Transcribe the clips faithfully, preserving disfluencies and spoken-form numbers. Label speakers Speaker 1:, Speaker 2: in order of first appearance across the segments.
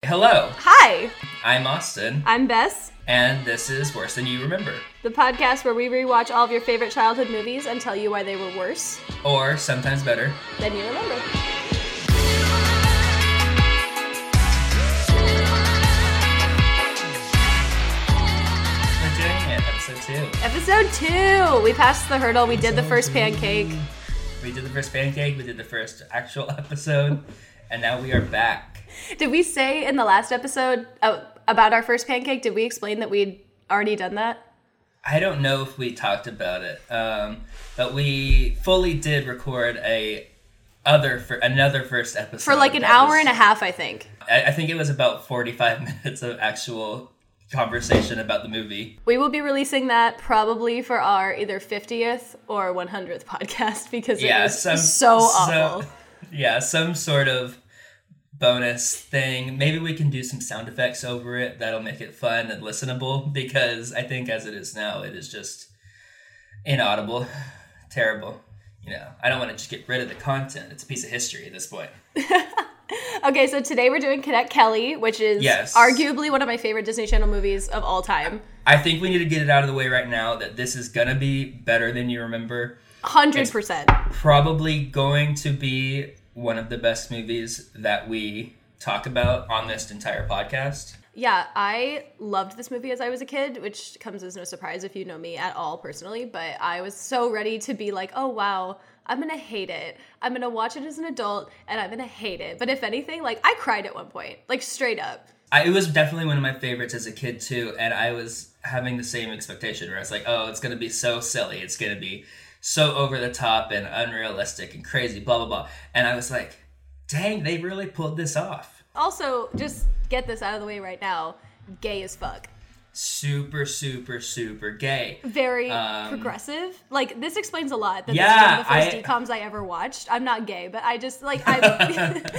Speaker 1: Hello.
Speaker 2: Hi.
Speaker 1: I'm Austin.
Speaker 2: I'm Bess.
Speaker 1: And this is Worse Than You Remember.
Speaker 2: The podcast where we rewatch all of your favorite childhood movies and tell you why they were worse.
Speaker 1: Or sometimes better.
Speaker 2: Than you remember.
Speaker 1: We're doing it. Episode two.
Speaker 2: Episode two. We passed the hurdle. We did the first pancake.
Speaker 1: We did the first pancake. We did the first actual episode. And now we are back.
Speaker 2: Did we say in the last episode uh, about our first pancake, did we explain that we'd already done that?
Speaker 1: I don't know if we talked about it, um, but we fully did record a other for another first episode.
Speaker 2: For like an hour was, and a half, I think.
Speaker 1: I, I think it was about forty-five minutes of actual conversation about the movie.
Speaker 2: We will be releasing that probably for our either fiftieth or one hundredth podcast because
Speaker 1: yeah,
Speaker 2: it was
Speaker 1: some,
Speaker 2: so awful.
Speaker 1: So, yeah, some sort of bonus thing. Maybe we can do some sound effects over it. That'll make it fun and listenable, because I think as it is now, it is just inaudible. Terrible. You know, I don't want to just get rid of the content. It's a piece of history at this point.
Speaker 2: Okay, so today we're doing Cadet Kelly, which is
Speaker 1: yes.
Speaker 2: arguably one of my favorite Disney Channel movies of all time.
Speaker 1: I think we need to get it out of the way right now that this is going to be better than you remember.
Speaker 2: one hundred percent.
Speaker 1: It's probably going to be one of the best movies that we talk about on this entire podcast.
Speaker 2: Yeah, I loved this movie as I was a kid, which comes as no surprise if you know me at all personally, but I was so ready to be like, oh wow, I'm going to hate it. I'm going to watch it as an adult, and I'm going to hate it. But if anything, like, I cried at one point, like, straight up.
Speaker 1: I, it was definitely one of my favorites as a kid, too, and I was having the same expectation where I was like, oh, it's going to be so silly. It's going to be so over the top and unrealistic and crazy, blah, blah, blah. And I was like, dang, they really pulled this off.
Speaker 2: Also, just get this out of the way right now, gay as fuck.
Speaker 1: Super, super, super gay.
Speaker 2: Very
Speaker 1: um,
Speaker 2: progressive. Like, this explains a lot. That
Speaker 1: yeah,
Speaker 2: this is one of the
Speaker 1: I,
Speaker 2: first decoms I ever watched. I'm not gay, but I just, like, I... but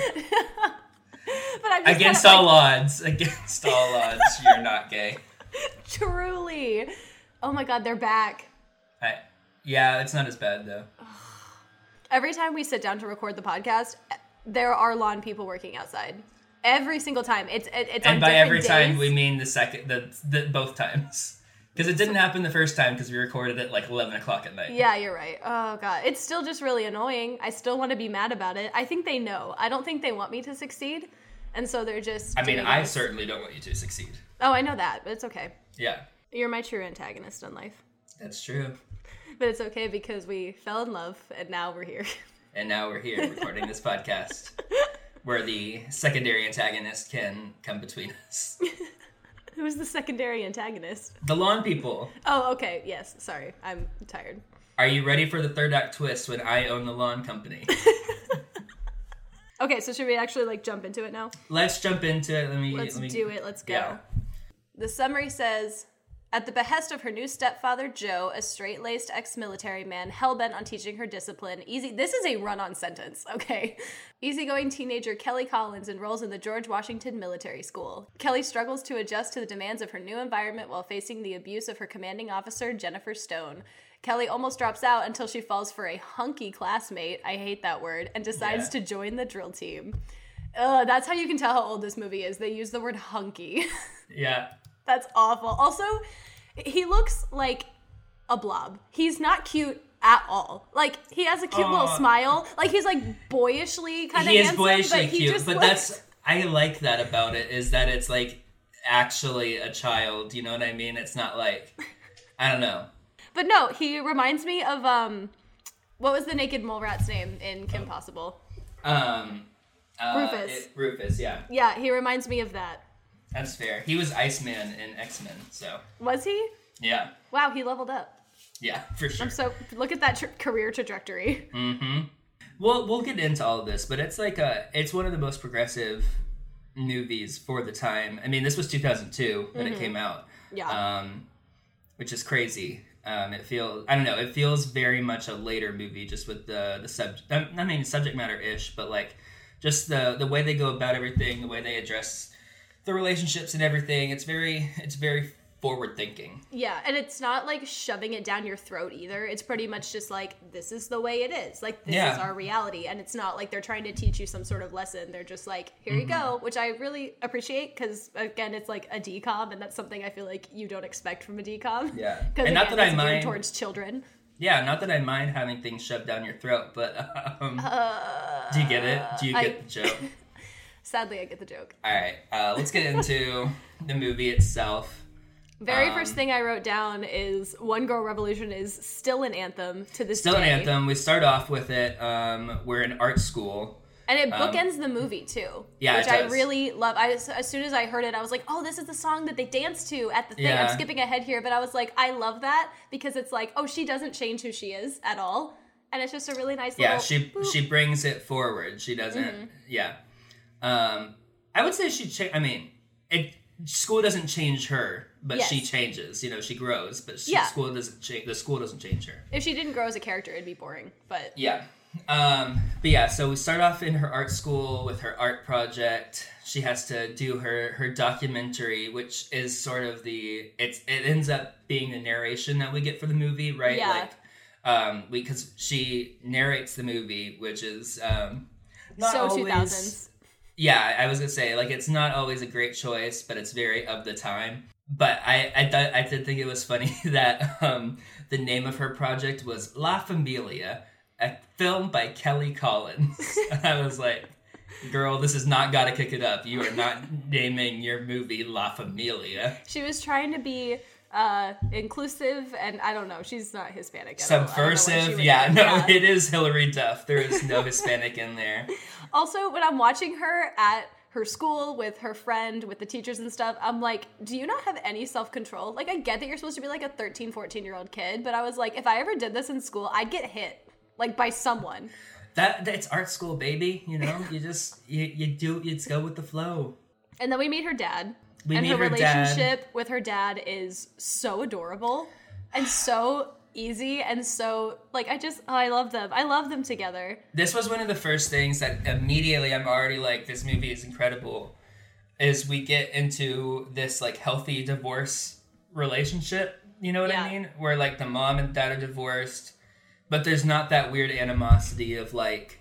Speaker 2: I'm just
Speaker 1: Against
Speaker 2: kinda,
Speaker 1: all
Speaker 2: like,
Speaker 1: odds. Against all odds, you're not gay.
Speaker 2: Truly. Oh my god, they're back.
Speaker 1: I, yeah, it's not as bad, though.
Speaker 2: Every time we sit down to record the podcast, there are lawn people working outside. Every single time. It's it, it's
Speaker 1: and
Speaker 2: on
Speaker 1: by every
Speaker 2: days.
Speaker 1: time, we mean the second, the, the both times. Because it didn't happen the first time because we recorded it like eleven o'clock at night.
Speaker 2: Yeah, you're right. Oh, God. It's still just really annoying. I still want to be mad about it. I think they know. I don't think they want me to succeed. And so they're just...
Speaker 1: I mean, I
Speaker 2: this.
Speaker 1: certainly don't want you to succeed.
Speaker 2: Oh, I know that, but it's okay.
Speaker 1: Yeah.
Speaker 2: You're my true antagonist in life.
Speaker 1: That's true.
Speaker 2: But it's okay because we fell in love and now we're here.
Speaker 1: And now we're here recording this podcast where the secondary antagonist can come between us.
Speaker 2: Who's the secondary antagonist?
Speaker 1: The lawn people.
Speaker 2: Oh, okay. Yes. Sorry. I'm tired.
Speaker 1: Are you ready for the third act twist when I own the lawn company?
Speaker 2: Okay, so should we actually, like, jump into it now?
Speaker 1: Let's jump into it. Let me...
Speaker 2: Let's
Speaker 1: let me,
Speaker 2: do it. Let's go.
Speaker 1: Yeah.
Speaker 2: The summary says, at the behest of her new stepfather, Joe, a straight-laced ex-military man hell-bent on teaching her discipline, easy... This is a run-on sentence, okay? Easygoing teenager Kelly Collins enrolls in the George Washington Military School. Kelly struggles to adjust to the demands of her new environment while facing the abuse of her commanding officer, Jennifer Stone. Kelly almost drops out until she falls for a hunky classmate, I hate that word, and decides
Speaker 1: yeah.
Speaker 2: to join the drill team. Ugh, that's how you can tell how old this movie is. They use the word hunky.
Speaker 1: Yeah.
Speaker 2: That's awful. Also, he looks like a blob. He's not cute at all. Like, he has a cute
Speaker 1: Aww.
Speaker 2: little smile. Like, he's, like, boyishly kind of
Speaker 1: He is
Speaker 2: handsome.
Speaker 1: boyishly
Speaker 2: but he
Speaker 1: cute,
Speaker 2: just
Speaker 1: but
Speaker 2: looks...
Speaker 1: that's... I like that about it, is that it's, like, actually a child, you know what I mean? It's not like... I don't know.
Speaker 2: But no, he reminds me of, um... what was the naked mole rat's name in Kim Possible?
Speaker 1: Um... Uh,
Speaker 2: Rufus.
Speaker 1: It, Rufus, yeah.
Speaker 2: Yeah, he reminds me of that.
Speaker 1: That's fair. He was Iceman in X-Men, so...
Speaker 2: Was he?
Speaker 1: Yeah.
Speaker 2: Wow, he leveled up.
Speaker 1: Yeah, for sure.
Speaker 2: I'm so... Look at that tra- career trajectory.
Speaker 1: Mm-hmm. Well, we'll get into all of this, but it's like a... It's one of the most progressive movies for the time. I mean, this was two thousand two when
Speaker 2: Mm-hmm.
Speaker 1: it came out.
Speaker 2: Yeah.
Speaker 1: Um, which is crazy. Um, it feels... I don't know. It feels very much a later movie, just with the, the subject... I mean, subject matter-ish, but like... Just the the way they go about everything, the way they address the relationships and everything. It's very it's very forward thinking.
Speaker 2: Yeah, and it's not like shoving it down your throat either. It's pretty much just like, this is the way it is. Like, this
Speaker 1: Yeah.
Speaker 2: is our reality. And it's not like they're trying to teach you some sort of lesson. They're just like, here you go, which I really appreciate because, again, it's like a D COM, and that's something I feel like you don't expect from a D COM.
Speaker 1: Yeah.
Speaker 2: Because,
Speaker 1: And
Speaker 2: again,
Speaker 1: not that I
Speaker 2: it's geared
Speaker 1: mind-
Speaker 2: towards children.
Speaker 1: Yeah, not that I mind having things shoved down your throat, but um,
Speaker 2: Uh,
Speaker 1: do you get it? Do you
Speaker 2: I-
Speaker 1: get the joke?
Speaker 2: Sadly, I get the joke.
Speaker 1: All right, uh, let's get into the movie itself.
Speaker 2: Very
Speaker 1: Um,
Speaker 2: first thing I wrote down is One Girl Revolution is still an anthem to this
Speaker 1: Still
Speaker 2: day.
Speaker 1: an anthem. We start off with it. Um, we're in art school.
Speaker 2: And it
Speaker 1: Um,
Speaker 2: bookends the movie too.
Speaker 1: yeah,
Speaker 2: which
Speaker 1: it
Speaker 2: I
Speaker 1: does.
Speaker 2: really love. I as soon as I heard it, I was like, "Oh, this is the song that they dance to at the thing."
Speaker 1: Yeah.
Speaker 2: I'm skipping ahead here, but I was like, "I love that," because it's like, "Oh, she doesn't change who she is at all," and it's just a really nice.
Speaker 1: Yeah,
Speaker 2: little
Speaker 1: she
Speaker 2: boop.
Speaker 1: she brings it forward. She doesn't.
Speaker 2: Mm-hmm.
Speaker 1: Yeah. Um, I would say she. Cha- I mean, it. School doesn't change her, but
Speaker 2: Yes.
Speaker 1: she changes. You know, she grows, but she,
Speaker 2: Yeah.
Speaker 1: school doesn't change. The school doesn't change her.
Speaker 2: If she didn't grow as a character, it'd be boring. But
Speaker 1: Yeah. Um, but yeah, so we start off in her art school with her art project. She has to do her, her documentary, which is sort of the, it's, it ends up being the narration that we get for the movie, right?
Speaker 2: Yeah.
Speaker 1: Like, um, because she narrates the movie, which is, um, not
Speaker 2: so
Speaker 1: always,
Speaker 2: two thousands.
Speaker 1: yeah, I was gonna say, like, it's not always a great choice, but it's very of the time. But I, I, th- I did think it was funny that, um, the name of her project was La Familia, a film by Kelly Collins. I was like, girl, this has not got to kick it up. You are not naming your movie La Familia.
Speaker 2: She was trying to be uh, inclusive, and I don't know. She's not Hispanic at all. I don't know why she
Speaker 1: Subversive.
Speaker 2: would
Speaker 1: Yeah,
Speaker 2: do
Speaker 1: no,
Speaker 2: that.
Speaker 1: it is Hillary Duff. There is no Hispanic in there.
Speaker 2: Also, when I'm watching her at her school with her friend, with the teachers and stuff, I'm like, do you not have any self-control? Like, I get that you're supposed to be like a thirteen, fourteen-year-old kid, but I was like, if I ever did this in school, I'd get hit. Like, by someone.
Speaker 1: That That's art school, baby. You know, you just, you, you do, you just go with the flow.
Speaker 2: And then we meet her dad.
Speaker 1: We
Speaker 2: and
Speaker 1: meet
Speaker 2: her
Speaker 1: her dad.
Speaker 2: relationship with her dad is so adorable and so easy and so, like, I just, oh, I love them. I love them together.
Speaker 1: This was one of the first things that immediately I'm already like, this movie is incredible, is we get into this, like, healthy divorce relationship. You know what
Speaker 2: Yeah.
Speaker 1: I mean? Where, like, the mom and dad are divorced, but there's not that weird animosity of, like,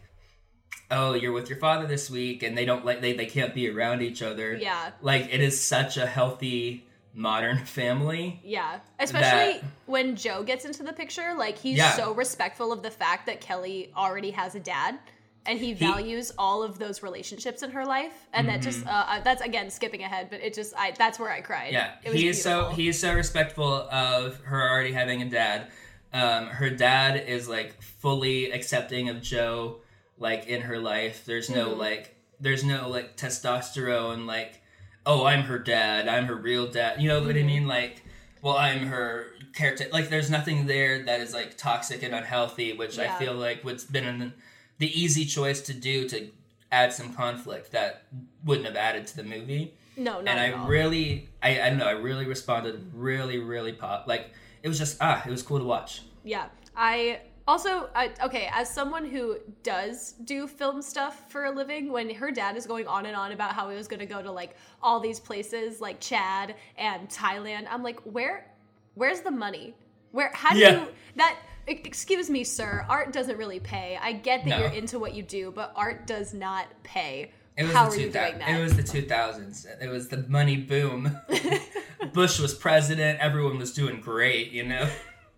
Speaker 1: oh, you're with your father this week, and they don't like, they, they can't be around each other.
Speaker 2: Yeah.
Speaker 1: Like, it is such a healthy modern family.
Speaker 2: Yeah. Especially
Speaker 1: That-
Speaker 2: when Joe gets into the picture, like, he's
Speaker 1: Yeah.
Speaker 2: so respectful of the fact that Kelly already has a dad. And he values all of those relationships in her life, and that just uh, that's again skipping ahead, but it just I that's where I cried.
Speaker 1: Yeah,
Speaker 2: it was
Speaker 1: he is so
Speaker 2: beautiful.
Speaker 1: he is so respectful of her already having a dad. Um, her dad is like fully accepting of Joe, like in her life. There's no
Speaker 2: Mm-hmm.
Speaker 1: like there's no like testosterone. Like, oh, I'm her dad. I'm her real dad. You know what I
Speaker 2: Mm-hmm.
Speaker 1: mean? Like, well, I'm her caretaker. Like, there's nothing there that is like toxic and unhealthy, which I
Speaker 2: Yeah.
Speaker 1: feel like would been an, the easy choice to do to add some conflict that wouldn't have added to the movie.
Speaker 2: No, not
Speaker 1: And
Speaker 2: at
Speaker 1: I
Speaker 2: all.
Speaker 1: really, I, I don't know, I really responded really, really pop. Like, it was just, ah, it was cool to watch.
Speaker 2: Yeah. I also, I, okay, as someone who does do film stuff for a living, when her dad is going on and on about how he was going to go to like all these places like Chad and Thailand, I'm like, where, where's the money? Where, how do
Speaker 1: Yeah.
Speaker 2: you, that, e- excuse me, sir, art doesn't really pay. I get that
Speaker 1: No.
Speaker 2: you're into what you do, but art does not pay.
Speaker 1: It was
Speaker 2: How
Speaker 1: the
Speaker 2: are you
Speaker 1: two thou-
Speaker 2: doing that?
Speaker 1: It was the two thousands. It was the money boom. Bush was president. Everyone was doing great, you know?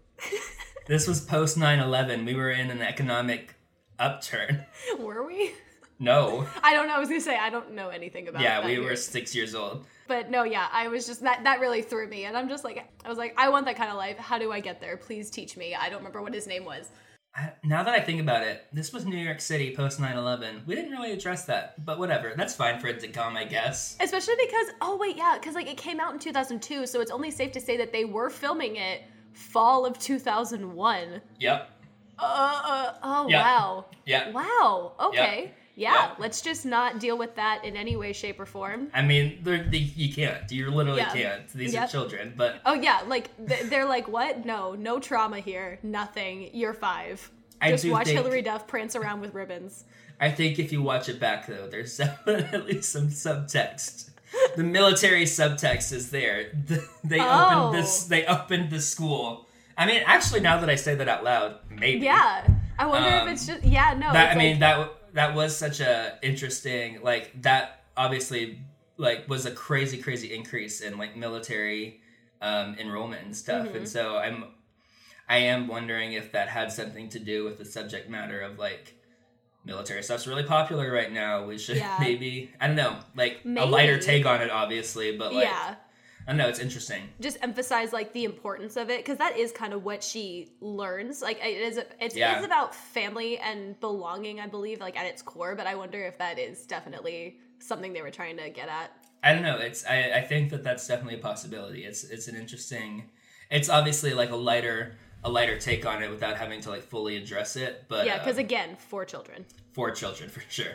Speaker 1: This was post nine eleven. We were in an economic upturn.
Speaker 2: Were we?
Speaker 1: No.
Speaker 2: I don't know. I was going to say, I don't know anything about
Speaker 1: Yeah,
Speaker 2: that
Speaker 1: we
Speaker 2: here.
Speaker 1: were six years old.
Speaker 2: But no, yeah, I was just, that that really threw me. And I'm just like, I was like, I want that kind of life. How do I get there? Please teach me. I don't remember what his name was.
Speaker 1: I, now that I think about it, this was New York City post nine eleven. We didn't really address that, but whatever. That's fine for it to come, I guess.
Speaker 2: Especially because, oh wait, yeah, because like it came out in two thousand two, so it's only safe to say that they were filming it fall of two thousand one.
Speaker 1: Yep.
Speaker 2: Uh, uh oh,
Speaker 1: Yeah.
Speaker 2: wow.
Speaker 1: Yeah.
Speaker 2: Wow, okay. Yeah,
Speaker 1: Yeah.
Speaker 2: let's just not deal with that in any way, shape, or form.
Speaker 1: I mean, they're, they, you can't. You literally
Speaker 2: Yeah.
Speaker 1: can't. These
Speaker 2: Yep.
Speaker 1: are children, but
Speaker 2: Oh yeah, like th- they're like, what? No, no trauma here. Nothing. You're five.
Speaker 1: I
Speaker 2: Just
Speaker 1: do
Speaker 2: watch
Speaker 1: think-
Speaker 2: Hillary Duff prance around with ribbons.
Speaker 1: I think if you watch it back, though, there's definitely some subtext the military subtext is there. They
Speaker 2: Oh.
Speaker 1: opened this. They opened the school. I mean, actually, now that I say that out loud, maybe.
Speaker 2: Yeah. I wonder
Speaker 1: Um,
Speaker 2: if it's just yeah, no.
Speaker 1: That
Speaker 2: it's
Speaker 1: I mean
Speaker 2: like,
Speaker 1: that that was such a interesting like that obviously like was a crazy crazy increase in like military um, enrollment and stuff,
Speaker 2: Mm-hmm.
Speaker 1: and so I'm I am wondering if that had something to do with the subject matter of like military stuff's really popular right now. We should
Speaker 2: Yeah.
Speaker 1: maybe I don't know like
Speaker 2: Maybe.
Speaker 1: a lighter take on it, obviously, but like
Speaker 2: yeah.
Speaker 1: I don't know, it's interesting.
Speaker 2: Just emphasize like the importance of it because that is kind of what she learns. Like it is, it's,
Speaker 1: Yeah.
Speaker 2: it's about family and belonging, I believe, like at its core. But I wonder if that is definitely something they were trying to get at.
Speaker 1: I don't know. It's I, I think that that's definitely a possibility. It's it's an interesting. It's obviously like a lighter a lighter take on it without having to like fully address it. But
Speaker 2: Yeah, because
Speaker 1: um,
Speaker 2: again, for children.
Speaker 1: for children for sure.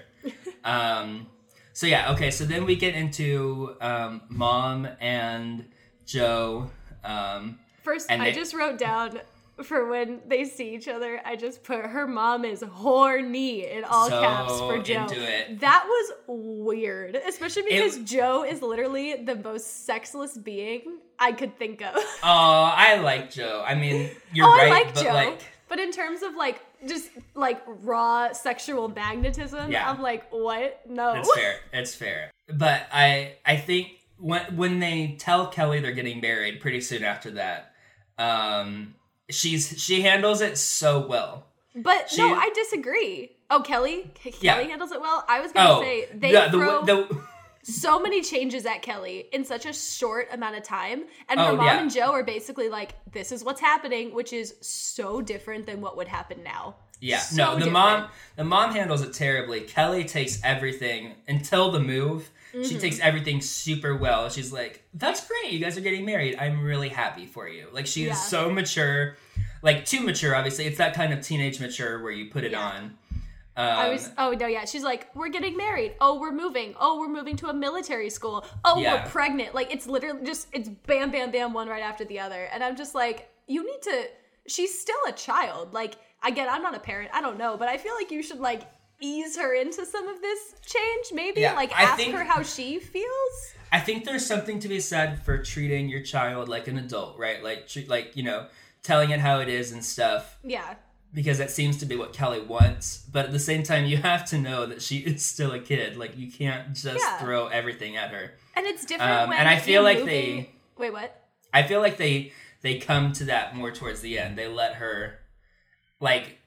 Speaker 1: um, so yeah, okay. So then we get into um, Mom and Joe. Um,
Speaker 2: First,
Speaker 1: And
Speaker 2: I
Speaker 1: they-
Speaker 2: just wrote down for when they see each other. I just put her mom is horny in all
Speaker 1: So
Speaker 2: caps for Joe.
Speaker 1: into it.
Speaker 2: That was weird, especially because
Speaker 1: It-
Speaker 2: Joe is literally the most sexless being I could think of.
Speaker 1: oh, I like Joe. I mean, you're
Speaker 2: oh,
Speaker 1: right,
Speaker 2: I like
Speaker 1: but
Speaker 2: Joe.
Speaker 1: like.
Speaker 2: But in terms of like just like raw sexual magnetism,
Speaker 1: Yeah.
Speaker 2: I'm like, what? No.
Speaker 1: It's fair. It's fair. But I I think when when they tell Kelly they're getting married pretty soon after that, um, she's she handles it so well.
Speaker 2: But
Speaker 1: She-
Speaker 2: no, I disagree. Oh, Kelly? K- Kelly
Speaker 1: Yeah.
Speaker 2: handles it well? I was going to
Speaker 1: Oh,
Speaker 2: say they
Speaker 1: yeah, the,
Speaker 2: throw
Speaker 1: the
Speaker 2: so many changes at Kelly in such a short amount of time. And her
Speaker 1: Oh,
Speaker 2: mom
Speaker 1: yeah.
Speaker 2: and Joe are basically like, this is what's happening, which is so different than what would happen now.
Speaker 1: yeah
Speaker 2: So
Speaker 1: no the
Speaker 2: different.
Speaker 1: mom the mom handles it terribly. Kelly takes everything until the move.
Speaker 2: Mm-hmm.
Speaker 1: She takes everything super well. She's like, "That's great. You guys are getting married. I'm really happy for you." Like she
Speaker 2: Yeah.
Speaker 1: is so mature, like too mature. Obviously, it's that kind of teenage mature where you put it
Speaker 2: Yeah.
Speaker 1: on. Um,
Speaker 2: I was, oh no, yeah. She's like, we're getting married. Oh, we're moving. Oh, we're moving to a military school. Oh,
Speaker 1: Yeah.
Speaker 2: we're pregnant. Like, it's literally just, it's bam, bam, bam, one right after the other. And I'm just like, you need to, she's still a child. Like, again, I'm not a parent. I don't know. But I feel like you should, like, ease her into some of this change, maybe.
Speaker 1: Yeah,
Speaker 2: like,
Speaker 1: I
Speaker 2: ask
Speaker 1: think-
Speaker 2: her how she feels.
Speaker 1: I think there's something to be said for treating your child like an adult, right? Like, treat, like you know, telling it how it is and stuff.
Speaker 2: Yeah.
Speaker 1: Because that seems to be what Kelly wants. But at the same time, you have to know that she is still a kid. Like, you can't just
Speaker 2: Yeah.
Speaker 1: throw everything at her.
Speaker 2: And it's different
Speaker 1: Um,
Speaker 2: when
Speaker 1: and I feel
Speaker 2: you're
Speaker 1: like
Speaker 2: moving-
Speaker 1: they-
Speaker 2: Wait, what?
Speaker 1: I feel like they they come to that more towards the end. They let her, like,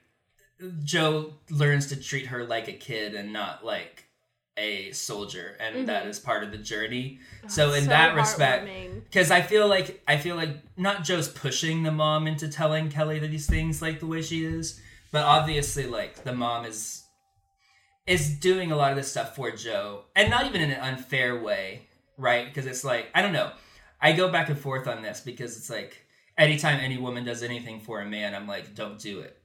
Speaker 1: Joe learns to treat her like a kid and not like a soldier, and that is part of the journey. So in
Speaker 2: So
Speaker 1: that respect,
Speaker 2: heartwarming.
Speaker 1: because I feel like I feel like not Joe's pushing the mom into telling Kelly these things like the way she is, but obviously like the mom is is doing a lot of this stuff for Joe, and not even in an unfair way, right? Because it's like I don't know. I go back and forth on this because it's like anytime any woman does anything for a man, I'm like, don't do it.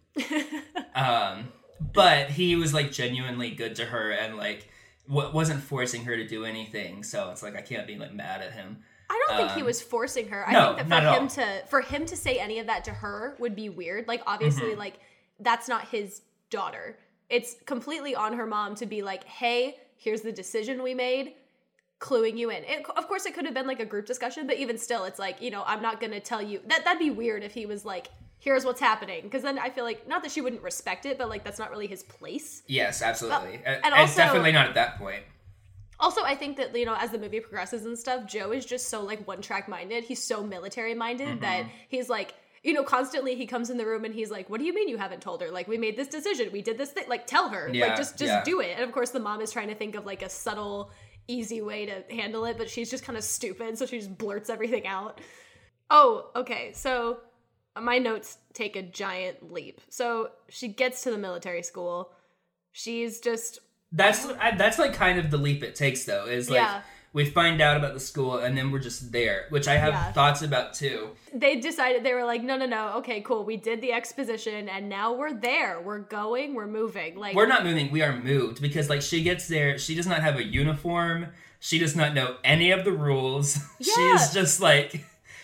Speaker 1: um, but he was like genuinely good to her and like w- wasn't forcing her to do anything. So it's like I can't be like mad at him.
Speaker 2: I don't think he
Speaker 1: Um,
Speaker 2: was forcing her. I
Speaker 1: no,
Speaker 2: think
Speaker 1: not
Speaker 2: that
Speaker 1: at
Speaker 2: for him
Speaker 1: all.
Speaker 2: to for him to say any of that to her would be weird. Like obviously,
Speaker 1: Mm-hmm.
Speaker 2: like that's not his daughter. It's completely on her mom to be like, "Hey, here's the decision we made," cluing you in. It, of course, it could have been like a group discussion, but even still, it's like you know, I'm not gonna tell you that. That'd be weird if he was like, "Here's what's happening," because then I feel like not that she wouldn't respect it, but like that's not really his place.
Speaker 1: Yes, absolutely.
Speaker 2: Uh,
Speaker 1: Uh,
Speaker 2: and
Speaker 1: it's
Speaker 2: also-
Speaker 1: definitely not at that point.
Speaker 2: Also, I think that, you know, as the movie progresses and stuff, Joe is just so, like, one-track minded. He's so military-minded
Speaker 1: Mm-hmm.
Speaker 2: that he's, like, you know, constantly he comes in the room and he's like, what do you mean you haven't told her? Like, we made this decision. We did this thing. Like, tell her.
Speaker 1: Yeah,
Speaker 2: like, just just
Speaker 1: yeah.
Speaker 2: do it. And, of course, the mom is trying to think of, like, a subtle, easy way to handle it, but she's just kind of stupid, so she just blurts everything out. Oh, okay. So my notes take a giant leap. So she gets to the military school. She's just...
Speaker 1: That's I, that's like kind of the leap it takes, though. Is like
Speaker 2: Yeah.
Speaker 1: we find out about the school and then we're just there, which I have
Speaker 2: Yeah.
Speaker 1: thoughts about too.
Speaker 2: They decided, they were like, no, no, no, okay, cool, we did the exposition, and now we're there, we're going, we're moving, like,
Speaker 1: We're not moving, we are moved because like she gets there, she does not have a uniform, she does not know any of the rules. She
Speaker 2: Yeah.
Speaker 1: is just like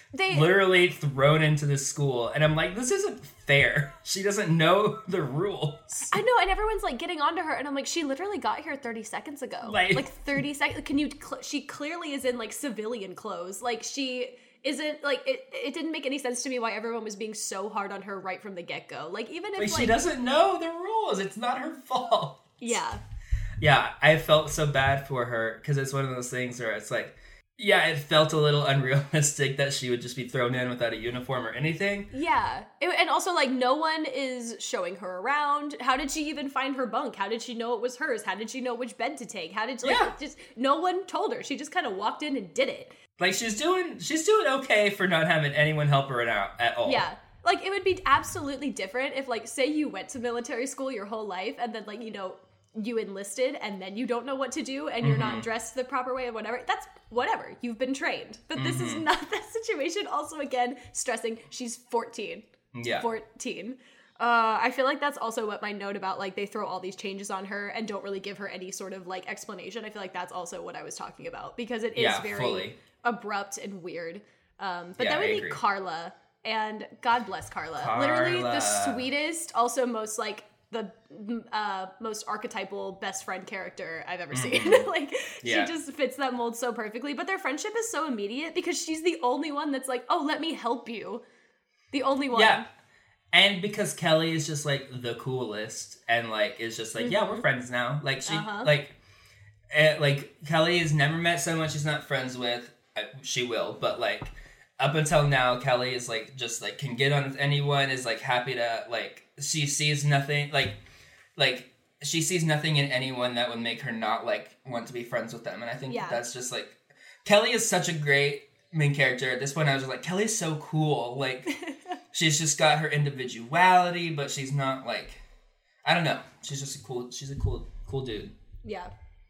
Speaker 2: They
Speaker 1: literally thrown into this school, and I'm like, this isn't fair. She doesn't know the rules.
Speaker 2: I know, and everyone's like getting onto her, and I'm like, she literally got here thirty seconds ago.
Speaker 1: Like,
Speaker 2: like thirty seconds. Can you? Cl- she clearly is in like civilian clothes. Like she isn't like it. It didn't make any sense to me why everyone was being so hard on her right from the get go. Like even if
Speaker 1: like,
Speaker 2: like,
Speaker 1: she doesn't know the rules, it's not her fault.
Speaker 2: Yeah.
Speaker 1: Yeah, I felt so bad for her because it's one of those things where it's like, yeah, it felt a little unrealistic that she would just be thrown in without a uniform or anything.
Speaker 2: Yeah. It, and also, like, no one is showing her around. How did she even find her bunk? How did she know it was hers? How did she know which bed to take? How did she, like,
Speaker 1: yeah.
Speaker 2: just, no one told her. She just kind of walked in and did it.
Speaker 1: Like, she's doing, she's doing okay for not having anyone help her out at all.
Speaker 2: Yeah. Like, it would be absolutely different if, like, say you went to military school your whole life and then, like, you know, you enlisted and then you don't know what to do and you're
Speaker 1: mm-hmm.
Speaker 2: not dressed the proper way or whatever. That's whatever. You've been trained. But mm-hmm. this is not that situation. Also, again, stressing she's fourteen.
Speaker 1: Yeah.
Speaker 2: fourteen. Uh, I feel like that's also what my note about, like, they throw all these changes on her and don't really give her any sort of, like, explanation. I feel like that's also what I was talking about because it is
Speaker 1: yeah,
Speaker 2: very
Speaker 1: fully.
Speaker 2: abrupt and weird. Um, but
Speaker 1: yeah,
Speaker 2: then we
Speaker 1: I
Speaker 2: meet
Speaker 1: agree.
Speaker 2: Carla, and God bless Carla.
Speaker 1: Carla.
Speaker 2: Literally the sweetest, also most, like, the uh, most archetypal best friend character I've ever seen.
Speaker 1: Mm-hmm.
Speaker 2: like,
Speaker 1: yeah.
Speaker 2: she just fits that mold so perfectly. But their friendship is so immediate because she's the only one that's like, oh, let me help you. The only one.
Speaker 1: Yeah. And because Kelly is just, like, the coolest and, like, is just like, mm-hmm. yeah, we're friends now. Like, she,
Speaker 2: uh-huh.
Speaker 1: like, uh, like, Kelly has never met someone she's not friends with. Uh, she will, but, like, up until now, Kelly is, like, just, like, can get on with anyone, is, like, happy to, like, she sees nothing, like, like, she sees nothing in anyone that would make her not, like, want to be friends with them. And I think
Speaker 2: yeah.
Speaker 1: that that's just, like, Kelly is such a great main character. At this point, I was just like, Kelly's so cool. Like, she's just got her individuality, but she's not, like, I don't know. She's just a cool, she's a cool, cool dude.
Speaker 2: Yeah.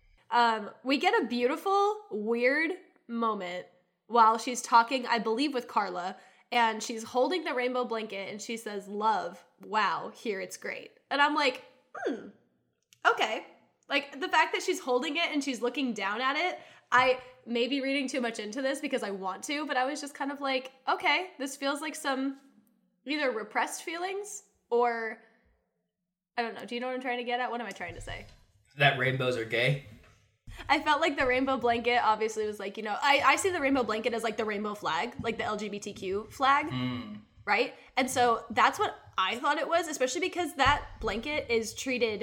Speaker 2: Um, we get a beautiful, weird moment while she's talking, I believe, with Carla, and she's holding the rainbow blanket, and she says, love, wow, here it's great. And I'm like, hmm, okay. Like, the fact that she's holding it and she's looking down at it, I may be reading too much into this because I want to, but I was just kind of like, okay, this feels like some either repressed feelings or, I don't know, do you know what I'm trying to get at? What am I trying to say?
Speaker 1: That rainbows are gay?
Speaker 2: I felt like the rainbow blanket obviously was like, you know, I, I see the rainbow blanket as like the rainbow flag, like the L G B T Q flag,
Speaker 1: mm.
Speaker 2: right? And so that's what I thought it was, especially because that blanket is treated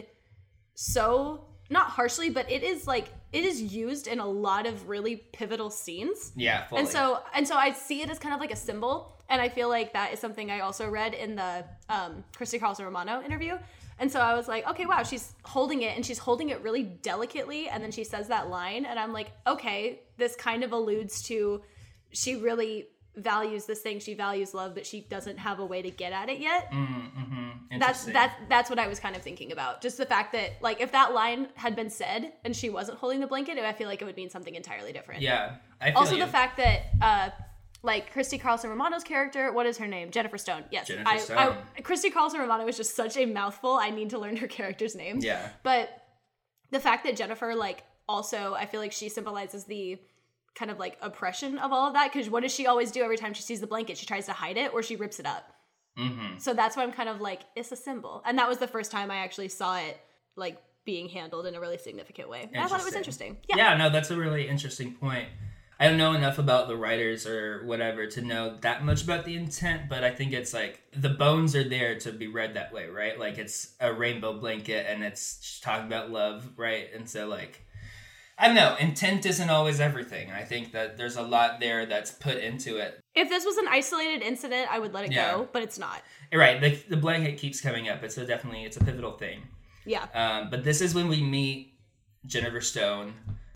Speaker 2: so, not harshly, but it is like, it is used in a lot of really pivotal scenes.
Speaker 1: Yeah, fully.
Speaker 2: And so, and so I see it as kind of like a symbol, and I feel like that is something I also read in the um, Christy Carlson Romano interview. And so I was like, okay, wow, she's holding it, and she's holding it really delicately, and then she says that line, and I'm like, okay, this kind of alludes to she really values this thing, she values love, but she doesn't have a way to get at it yet.
Speaker 1: Mm-hmm.
Speaker 2: That's that's that's what I was kind of thinking about. Just the fact that, like, if that line had been said and she wasn't holding the blanket, I feel like it would mean something entirely different.
Speaker 1: Yeah, I feel
Speaker 2: also
Speaker 1: you.
Speaker 2: the fact that uh like Christy Carlson Romano's character, what is her name? Jennifer Stone. Yes.
Speaker 1: Jennifer
Speaker 2: I,
Speaker 1: Stone.
Speaker 2: I, Christy Carlson Romano is just such a mouthful. I need to learn her character's name.
Speaker 1: Yeah.
Speaker 2: But the fact that Jennifer, like, also, I feel like she symbolizes the kind of, like, oppression of all of that. Because what does she always do every time she sees the blanket? She tries to hide it or she rips it up.
Speaker 1: Mm-hmm.
Speaker 2: So that's why I'm kind of like, it's a symbol. And that was the first time I actually saw it, like, being handled in a really significant way. And I thought it was interesting. Yeah.
Speaker 1: Yeah, no, that's a really interesting point. I don't know enough about the writers or whatever to know that much about the intent, but I think it's like the bones are there to be read that way, right? Like it's a rainbow blanket and it's talking about love, right? And so like, I don't know, intent isn't always everything. I think that there's a lot there that's put into it.
Speaker 2: If this was an isolated incident, I would let it
Speaker 1: yeah.
Speaker 2: go, but it's not.
Speaker 1: Right, the, the blanket keeps coming up. It's a definitely, it's a pivotal thing.
Speaker 2: Yeah.
Speaker 1: Um, but this is when we meet Jennifer Stone,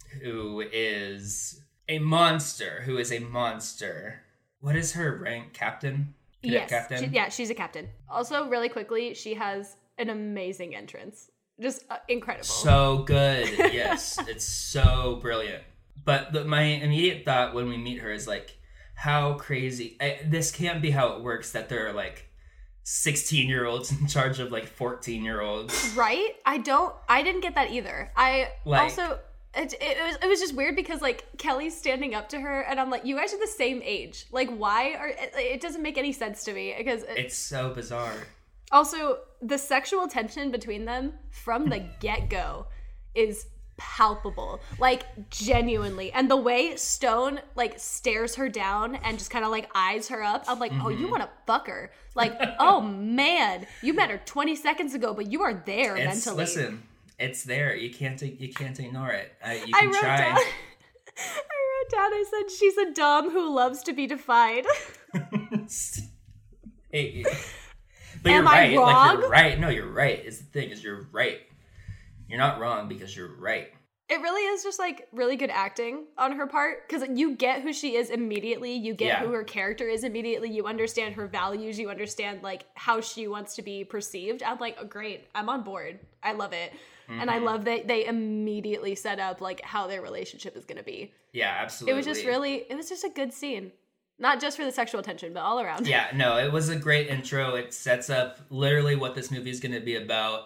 Speaker 1: who is a monster, who is a monster. What is her rank? Captain? Cadet
Speaker 2: yes.
Speaker 1: Captain?
Speaker 2: She, yeah, she's a captain. Also, really quickly, she has an amazing entrance. Just uh, incredible.
Speaker 1: So good. Yes. It's so brilliant. But the, my immediate thought when we meet her is like, how crazy. I, this can't be how it works that there are like sixteen year olds in charge of like fourteen year olds.
Speaker 2: Right? I don't, I didn't get that either. I
Speaker 1: like,
Speaker 2: also... it, it was it was just weird because like Kelly's standing up to her and I'm like, you guys are the same age. Like, why are it, it doesn't make any sense to me because it,
Speaker 1: it's so bizarre.
Speaker 2: Also, the sexual tension between them from the get-go is palpable, like genuinely. And the way Stone like stares her down and just kind of like eyes her up, I'm like, mm-hmm. oh, you want to fuck her? Like, oh man, you met her twenty seconds ago, but you are there
Speaker 1: it's,
Speaker 2: mentally.
Speaker 1: Listen. It's there. You can't. You can't ignore it. Uh, you
Speaker 2: I
Speaker 1: can
Speaker 2: wrote
Speaker 1: try.
Speaker 2: Down, I wrote down. I said she's a dom who loves to be defied.
Speaker 1: Hey, but
Speaker 2: Am
Speaker 1: you're right.
Speaker 2: I wrong?
Speaker 1: Like you're right. No, you're right. It's the thing is you're right. You're not wrong because you're right.
Speaker 2: It really is just like really good acting on her part because you get who she is immediately. You get
Speaker 1: yeah.
Speaker 2: who her character is immediately. You understand her values. You understand like how she wants to be perceived. I'm like, oh, great. I'm on board. I love it. Mm-hmm. And I love that they immediately set up like how their relationship is going to be.
Speaker 1: Yeah, absolutely.
Speaker 2: It was just really, it was just a good scene. Not just for the sexual tension, but all around.
Speaker 1: Yeah, no, it was a great intro. It sets up literally what this movie is going to be about.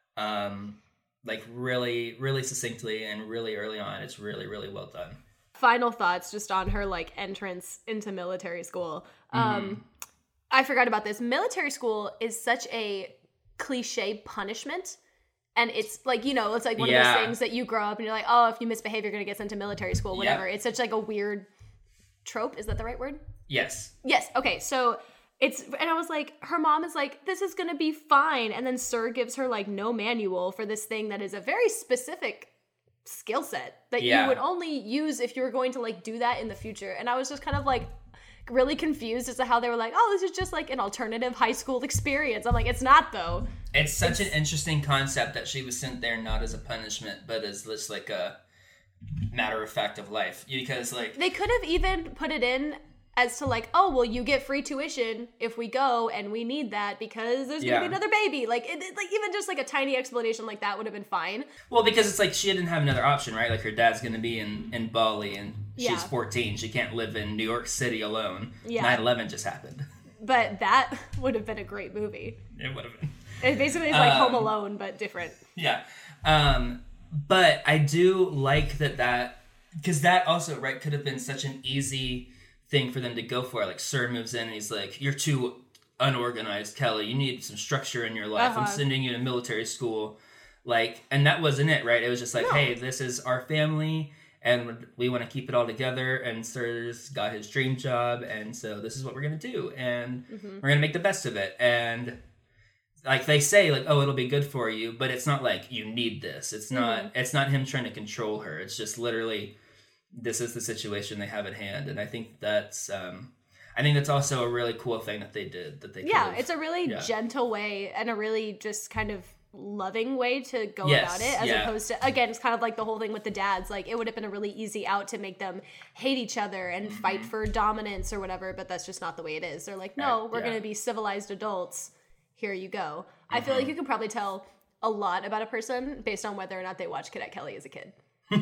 Speaker 1: Um, like really, really succinctly and really early on. It's really, really well done.
Speaker 2: Final thoughts just on her like entrance into military school.
Speaker 1: Mm-hmm.
Speaker 2: Um, I forgot about this. Military school is such a cliche punishment. And it's like, you know, it's like one
Speaker 1: yeah.
Speaker 2: of those things that you grow up and you're like, oh, if you misbehave, you're going to get sent to military school, whatever. Yeah. It's such like a weird trope. Is that the right word?
Speaker 1: Yes.
Speaker 2: Yes. Okay. So it's, and I was like, her mom is like, this is going to be fine. And then Sir gives her like no manual for this thing that is a very specific skill set that yeah. you would only use if you were going to like do that in the future. And I was just kind of like really confused as to how they were like, oh, this is just like an alternative high school experience. I'm like, it's not though.
Speaker 1: It's such it's, an interesting concept that she was sent there not as a punishment, but as just like a matter of fact of life. Because like
Speaker 2: they could have even put it in as to like, oh, well, you get free tuition if we go, and we need that because there's gonna yeah. be another baby. Like, it, like even just like a tiny explanation like that would have been fine.
Speaker 1: Well, because it's like she didn't have another option, right? Like her dad's gonna be in, in Bali, and she's
Speaker 2: yeah.
Speaker 1: fourteen. She can't live in New York City alone.
Speaker 2: Yeah.
Speaker 1: nine eleven just happened.
Speaker 2: But that would have been a great movie.
Speaker 1: It would have been.
Speaker 2: It basically is like um, Home Alone, but different.
Speaker 1: Yeah. Um, but I do like that that, because that also, right, could have been such an easy thing for them to go for. Like, Sir moves in and he's like, you're too unorganized, Kelly. You need some structure in your life. Uh-huh. I'm sending you to military school. Like, and that wasn't it, right? It was just like, no. hey, this is our family, and we want to keep it all together, and Sir's got his dream job, and so this is what we're going to do, and mm-hmm. we're going to make the best of it. And like they say, like, oh, it'll be good for you, but it's not like you need this. It's not, mm-hmm. it's not him trying to control her. It's just literally, this is the situation they have at hand. And I think that's, um, I think that's also a really cool thing that they did, that they
Speaker 2: Yeah,
Speaker 1: could've,
Speaker 2: it's a really
Speaker 1: yeah.
Speaker 2: gentle way and a really just kind of loving way to go
Speaker 1: yes,
Speaker 2: about it, as
Speaker 1: yeah.
Speaker 2: opposed to, again, it's kind of like the whole thing with the dads. Like, it would have been a really easy out to make them hate each other and mm-hmm. fight for dominance or whatever, but that's just not the way it is. They're like, no, we're yeah. going to be civilized adults. Here you go. Mm-hmm. I feel like you can probably tell a lot about a person based on whether or not they watched Cadet Kelly as a kid.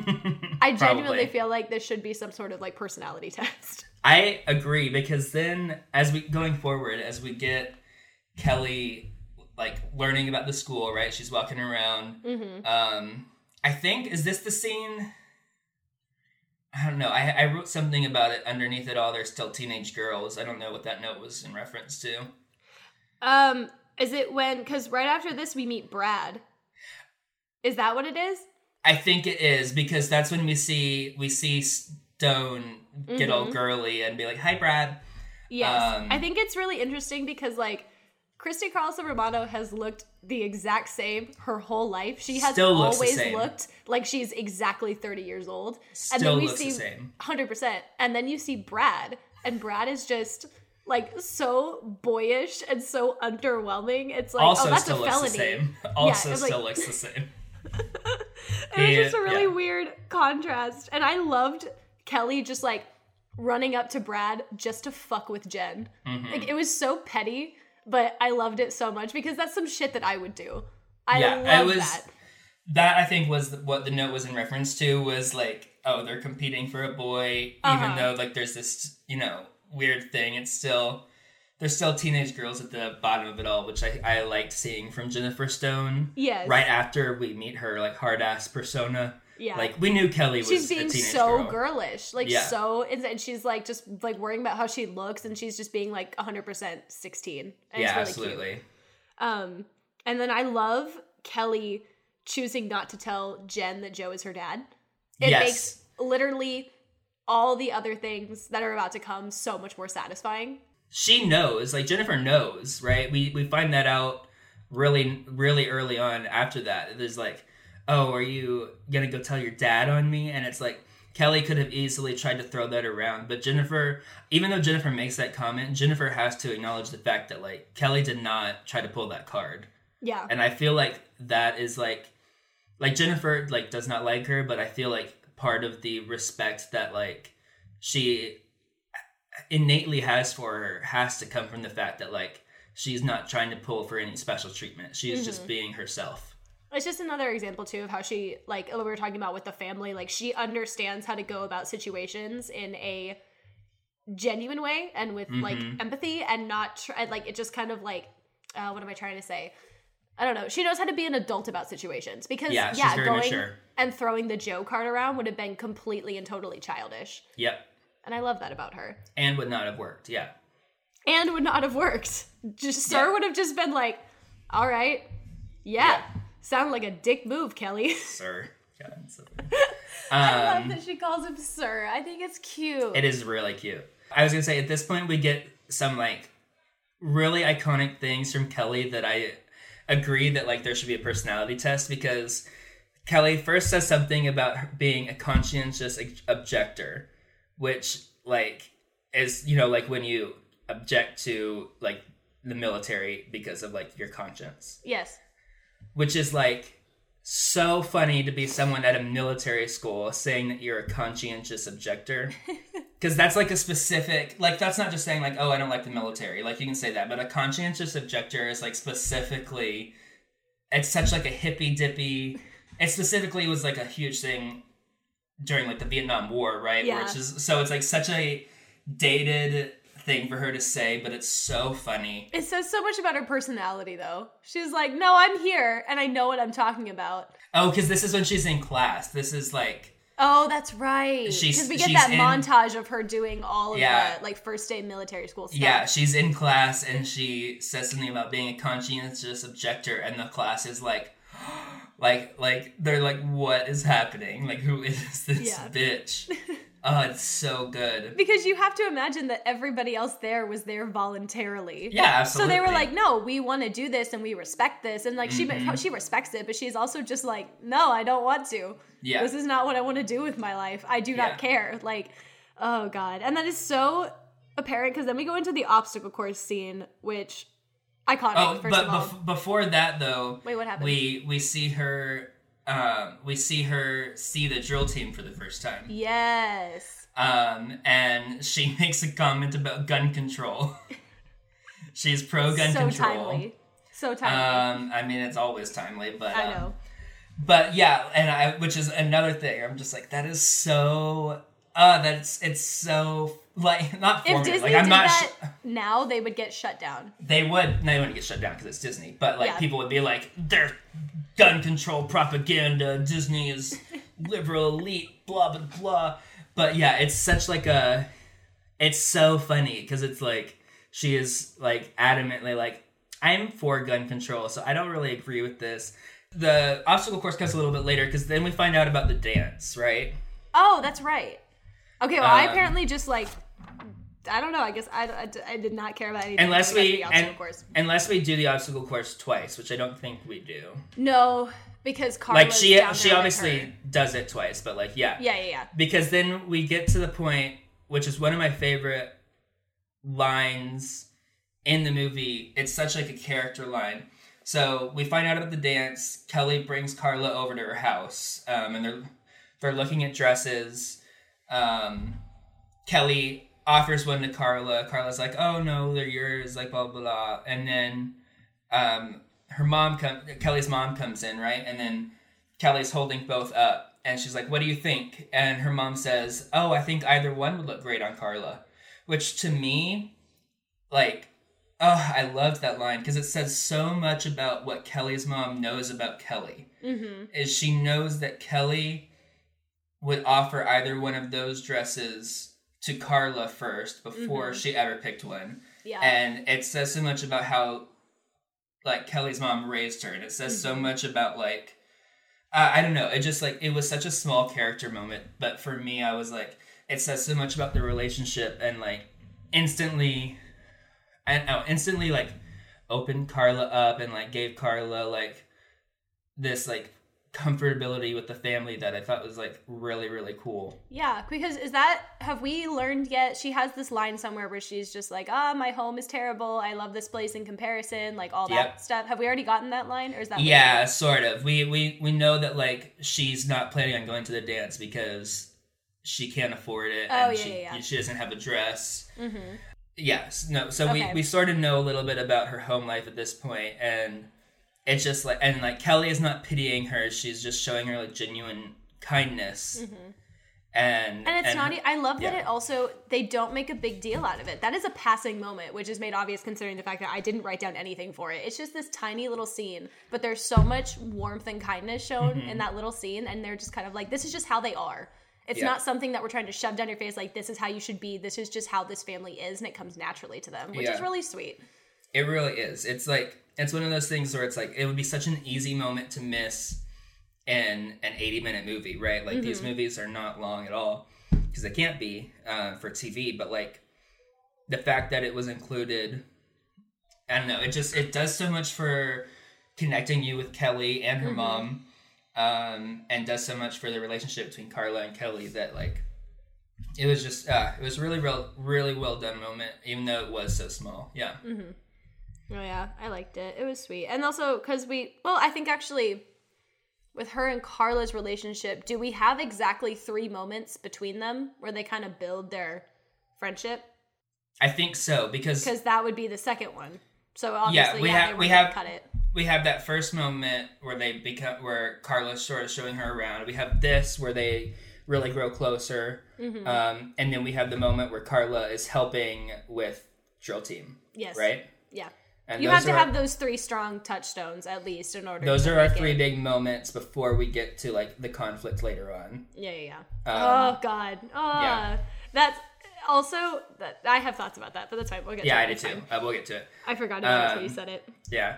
Speaker 2: I genuinely feel like this should be some sort of like personality test.
Speaker 1: I agree, because then as we going forward, as we get Kelly like learning about the school, right? She's walking around. Mm-hmm. Um, I think, is this the scene? I don't know. I, I wrote something about it underneath it all. They're still teenage girls. I don't know what that note was in reference to.
Speaker 2: Um, is it when, because right after this we meet Brad. Is that what it is?
Speaker 1: I think it is, because that's when we see we see Stone get mm-hmm. all girly and be like, "Hi, Brad."
Speaker 2: Yes,
Speaker 1: um,
Speaker 2: I think it's really interesting because like Christy Carlson Romano has looked the exact same her whole life. She has always looked like she's exactly thirty years old.
Speaker 1: Still
Speaker 2: and then we
Speaker 1: looks
Speaker 2: see
Speaker 1: the same.
Speaker 2: one hundred percent. And then you see Brad, and Brad is just like so boyish and so underwhelming. It's like,
Speaker 1: also
Speaker 2: oh, that's
Speaker 1: still
Speaker 2: a
Speaker 1: looks
Speaker 2: felony.
Speaker 1: the same. Also
Speaker 2: yeah,
Speaker 1: still
Speaker 2: like,
Speaker 1: looks the same.
Speaker 2: It was just a really yeah. weird contrast. And I loved Kelly just like running up to Brad just to fuck with Jen. Mm-hmm. Like, it was so petty, but I loved it so much because that's some shit that I would do. I
Speaker 1: yeah,
Speaker 2: love
Speaker 1: was,
Speaker 2: that.
Speaker 1: That I think was what the note was in reference to, was like, oh, they're competing for a boy, uh-huh. even though like there's this, you know, weird thing. It's still, there's still teenage girls at the bottom of it all, which I, I liked seeing from Jennifer Stone.
Speaker 2: Yes.
Speaker 1: Right after we meet her like hard ass persona.
Speaker 2: Yeah.
Speaker 1: Like, we knew Kelly was
Speaker 2: she's
Speaker 1: a
Speaker 2: being
Speaker 1: teenage
Speaker 2: so
Speaker 1: girl.
Speaker 2: girlish. Like,
Speaker 1: Yeah.
Speaker 2: so... And she's, like, just, like, worrying about how she looks, and she's just being, like, one hundred percent sixteen. And
Speaker 1: Yeah,
Speaker 2: it's really
Speaker 1: absolutely.
Speaker 2: cute. Um, and then I love Kelly choosing not to tell Jen that Joe is her dad. It
Speaker 1: Yes.
Speaker 2: makes literally all the other things that are about to come so much more satisfying.
Speaker 1: She knows, like, Jennifer knows, right? We we find that out really, really early on after that. There's like, oh, are you gonna go tell your dad on me? And it's like, Kelly could have easily tried to throw that around, but Jennifer, even though Jennifer makes that comment, Jennifer has to acknowledge the fact that, like, Kelly did not try to pull that card.
Speaker 2: Yeah.
Speaker 1: And I feel like that is, like, like, Jennifer, like, does not like her, but I feel like part of the respect that, like, she innately has for her has to come from the fact that, like, she's not trying to pull for any special treatment. She's mm-hmm. just being herself.
Speaker 2: It's just another example, too, of how she, like, we were talking about with the family, like, she understands how to go about situations in a genuine way and with, mm-hmm. like, empathy and not, try, like, it just kind of, like, uh, what am I trying to say? I don't know. She knows how to be an adult about situations because, yeah, yeah going mature. And throwing the Joe card around would have been completely and totally childish.
Speaker 1: Yep.
Speaker 2: And I love that about her.
Speaker 1: And would not have worked, yeah.
Speaker 2: And would not have worked. Just Sir yeah. would have just been like, all right, yeah. yeah. Sound like a dick move, Kelly.
Speaker 1: Sir. God, so
Speaker 2: I um, love that she calls him Sir. I think it's cute.
Speaker 1: It is really cute. I was going to say, at this point, we get some, like, really iconic things from Kelly that I agree that, like, there should be a personality test, because Kelly first says something about her being a conscientious objector, which, like, is, you know, like, when you object to, like, the military because of, like, your conscience.
Speaker 2: Yes.
Speaker 1: Which is, like, so funny to be someone at a military school saying that you're a conscientious objector. Because that's, like, a specific... Like, that's not just saying, like, oh, I don't like the military. Like, you can say that. But a conscientious objector is, like, specifically... It's such, like, a hippy-dippy... It specifically was, like, a huge thing during, like, the Vietnam War, right?
Speaker 2: Yeah.
Speaker 1: Which is... So it's, like, such a dated thing for her to say, but it's so funny.
Speaker 2: It says so much about her personality, though. She's like, no, I'm here, and I know what I'm talking about.
Speaker 1: Oh, because this is when she's in class. This is, like...
Speaker 2: Oh, that's right. Because we get that in, montage of her doing all of yeah, the, like, first day military school stuff.
Speaker 1: Yeah, she's in class, and she says something about being a conscientious objector, and the class is like... like, like, they're like, what is happening? Like, who is this yeah. bitch? Oh, it's so good.
Speaker 2: Because you have to imagine that everybody else there was there voluntarily.
Speaker 1: Yeah, absolutely.
Speaker 2: So they were like, no, we want to do this and we respect this. And like, mm-hmm. she she respects it, but she's also just like, no, I don't want to.
Speaker 1: Yeah.
Speaker 2: This is not what I want to do with my life. I do not yeah. care. Like, oh God. And that is so apparent because then we go into the obstacle course scene, which iconic, oh, first
Speaker 1: but
Speaker 2: of all.
Speaker 1: Bef- before that though,
Speaker 2: wait, what happened?
Speaker 1: We, we see her... Um, we see her see the drill team for the first time.
Speaker 2: Yes.
Speaker 1: Um, and she makes a comment about gun control. She's pro gun
Speaker 2: so
Speaker 1: control.
Speaker 2: So timely. So timely.
Speaker 1: Um, I mean, it's always timely, but
Speaker 2: I know.
Speaker 1: Um, but yeah, and I, which is another thing. I'm just like, that is so. Uh, that's it's so like not formative.
Speaker 2: If Disney
Speaker 1: like, I'm
Speaker 2: did
Speaker 1: not
Speaker 2: that
Speaker 1: sh-
Speaker 2: now, they would get shut down.
Speaker 1: They would. No, they wouldn't get shut down because it's Disney. But like
Speaker 2: yeah.
Speaker 1: people would be like, they're gun control propaganda. Disney is liberal elite. Blah blah blah. But yeah, it's such like a. It's so funny because it's like she is like adamantly like, I'm for gun control, so I don't really agree with this. The obstacle course comes a little bit later because then we find out about the dance, right?
Speaker 2: Oh, that's right. Okay, well,
Speaker 1: um,
Speaker 2: I apparently just, like, I don't know, I guess I, I, I did not care about anything.
Speaker 1: Unless we,
Speaker 2: and,
Speaker 1: course. unless we do the obstacle course twice, which I don't think we do.
Speaker 2: No, because Carla's
Speaker 1: Like, she
Speaker 2: down
Speaker 1: she
Speaker 2: there
Speaker 1: obviously
Speaker 2: with her.
Speaker 1: does it twice, but, like, yeah.
Speaker 2: Yeah, yeah, yeah.
Speaker 1: Because then we get to the point, which is one of my favorite lines in the movie. It's such, like, a character line. So, we find out about the dance. Kelly brings Carla over to her house, um, and they're they're looking at dresses. Um, Kelly offers one to Carla. Carla's like, oh no, they're yours, like blah, blah, blah. And then, um, her mom comes, Kelly's mom comes in, right? And then Kelly's holding both up and she's like, what do you think? And her mom says, oh, I think either one would look great on Carla, which to me, like, oh, I loved that line because it says so much about what Kelly's mom knows about Kelly.
Speaker 2: Mm-hmm.
Speaker 1: Is she knows that Kelly would offer either one of those dresses to Carla first before mm-hmm. she ever picked one.
Speaker 2: Yeah.
Speaker 1: And it says so much about how, like, Kelly's mom raised her. And it says mm-hmm. so much about, like, uh, I don't know. It just, like, it was such a small character moment. But for me, I was like, it says so much about the relationship and, like, instantly, and oh, instantly, like, opened Carla up and, like, gave Carla, like, this, like, comfortability with the family that I thought was, like, really, really cool.
Speaker 2: Yeah, because is that, have we learned yet? She has this line somewhere where she's just like, ah, oh, my home is terrible. I love this place in comparison, like, all that yep. stuff. Have we already gotten that line, or is that
Speaker 1: Yeah, later? Sort of. We, we, we know that, like, she's not planning on going to the dance because she can't afford it.
Speaker 2: Oh,
Speaker 1: and
Speaker 2: yeah,
Speaker 1: she,
Speaker 2: yeah, yeah.
Speaker 1: she doesn't have a dress.
Speaker 2: Mm-hmm.
Speaker 1: Yes. No, so okay. we, we sort of know a little bit about her home life at this point, and it's just like, and like Kelly is not pitying her; she's just showing her like genuine kindness,
Speaker 2: mm-hmm.
Speaker 1: and
Speaker 2: and it's
Speaker 1: and,
Speaker 2: not. I love that
Speaker 1: yeah.
Speaker 2: it also they don't make a big deal out of it. That is a passing moment, which is made obvious considering the fact that I didn't write down anything for it. It's just this tiny little scene, but there's so much warmth and kindness shown mm-hmm. in that little scene, and they're just kind of like, this is just how they are. It's yeah. not something that we're trying to shove down your face, like, this is how you should be. This is just how this family is, and it comes naturally to them, which yeah. is really sweet.
Speaker 1: It really is. It's like, it's one of those things where it's like, it would be such an easy moment to miss in an eighty-minute movie, right? Like, mm-hmm. these movies are not long at all, because they can't be uh, for T V, but, like, the fact that it was included, I don't know, it just, it does so much for connecting you with Kelly and her mm-hmm. mom, um, and does so much for the relationship between Carla and Kelly that, like, it was just, uh, it was really, real, really well done moment, even though it was so small. Yeah.
Speaker 2: Mm-hmm. Oh, yeah. I liked it. It was sweet. And also, because we, well, I think actually, with her and Carla's relationship, do we have exactly three moments between them where they kind of build their friendship?
Speaker 1: I think so, because...
Speaker 2: Because that would be the second one. So, obviously,
Speaker 1: yeah, we
Speaker 2: yeah,
Speaker 1: have, we have,
Speaker 2: cut it.
Speaker 1: We have that first moment where they become, where Carla's sort of showing her around. We have this where they really grow closer. Mm-hmm. Um, and then we have the moment where Carla is helping with drill team.
Speaker 2: Yes.
Speaker 1: Right?
Speaker 2: Yeah. And you have to have those three strong touchstones at least in order.
Speaker 1: Those
Speaker 2: to
Speaker 1: are our
Speaker 2: it.
Speaker 1: three big moments before we get to like the conflict later on.
Speaker 2: Yeah, yeah, yeah. Um, oh God. Oh, yeah. That's also that I have thoughts about that, but that's fine. We'll get.
Speaker 1: Yeah,
Speaker 2: to
Speaker 1: I did too. Uh, we'll get to it.
Speaker 2: I forgot about
Speaker 1: um,
Speaker 2: it until you said it.
Speaker 1: Yeah.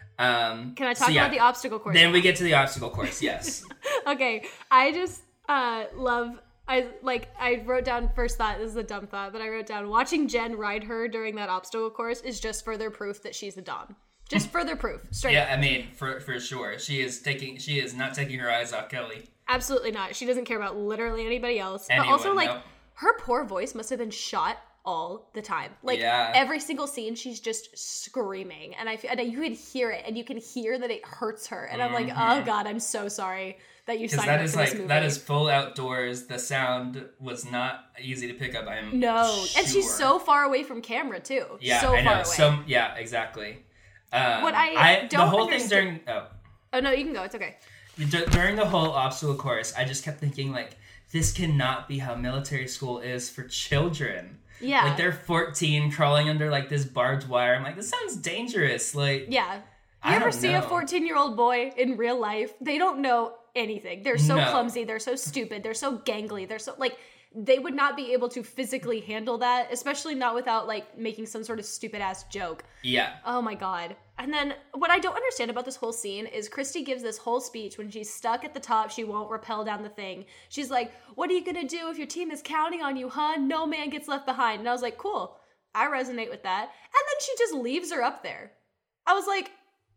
Speaker 1: Um,
Speaker 2: Can I talk
Speaker 1: so yeah,
Speaker 2: about the obstacle course?
Speaker 1: Then
Speaker 2: now?
Speaker 1: we get to the obstacle course. Yes.
Speaker 2: Okay. I just uh, love. I like I wrote down first thought, this is a dumb thought, but I wrote down watching Jen ride her during that obstacle course is just further proof that she's a Dom. Just further proof. Straight
Speaker 1: yeah,
Speaker 2: up.
Speaker 1: I mean, for for sure. She is taking she is not taking her eyes off Kelly.
Speaker 2: Absolutely not. She doesn't care about literally anybody else.
Speaker 1: Anyone,
Speaker 2: but also like
Speaker 1: nope.
Speaker 2: her poor voice must have been shot all the time. Like
Speaker 1: yeah.
Speaker 2: every single scene she's just screaming and I feel, and you can hear it and you can hear that it hurts her and I'm
Speaker 1: mm-hmm.
Speaker 2: like, "Oh God, I'm so sorry that you signed
Speaker 1: that
Speaker 2: up
Speaker 1: is
Speaker 2: for
Speaker 1: like
Speaker 2: this movie."
Speaker 1: that is full outdoors. The sound was not easy to pick up. I am
Speaker 2: No.
Speaker 1: sure.
Speaker 2: And she's so far away from camera too.
Speaker 1: Yeah,
Speaker 2: so
Speaker 1: I know.
Speaker 2: far away.
Speaker 1: So yeah, exactly. Um,
Speaker 2: what I,
Speaker 1: I
Speaker 2: don't
Speaker 1: the whole
Speaker 2: understand-
Speaker 1: thing during oh
Speaker 2: Oh no, you can go. It's okay.
Speaker 1: D- during the whole obstacle course, I just kept thinking like, this cannot be how military school is for children.
Speaker 2: Yeah.
Speaker 1: Like they're fourteen crawling under like this barbed wire. I'm like, this sounds dangerous. Like
Speaker 2: yeah. You
Speaker 1: I
Speaker 2: ever
Speaker 1: don't
Speaker 2: see
Speaker 1: know.
Speaker 2: a fourteen-year-old boy in real life? They don't know anything. They're so
Speaker 1: No.
Speaker 2: clumsy. They're so stupid. They're so gangly. They're so like they would not be able to physically handle that, especially not without like making some sort of stupid ass joke.
Speaker 1: Yeah.
Speaker 2: Oh my God. And then what I don't understand about this whole scene is Christy gives this whole speech when she's stuck at the top. She won't rappel down the thing. She's like, what are you going to do if your team is counting on you, huh? No man gets left behind. And I was like, cool. I resonate with that. And then she just leaves her up there. I was like,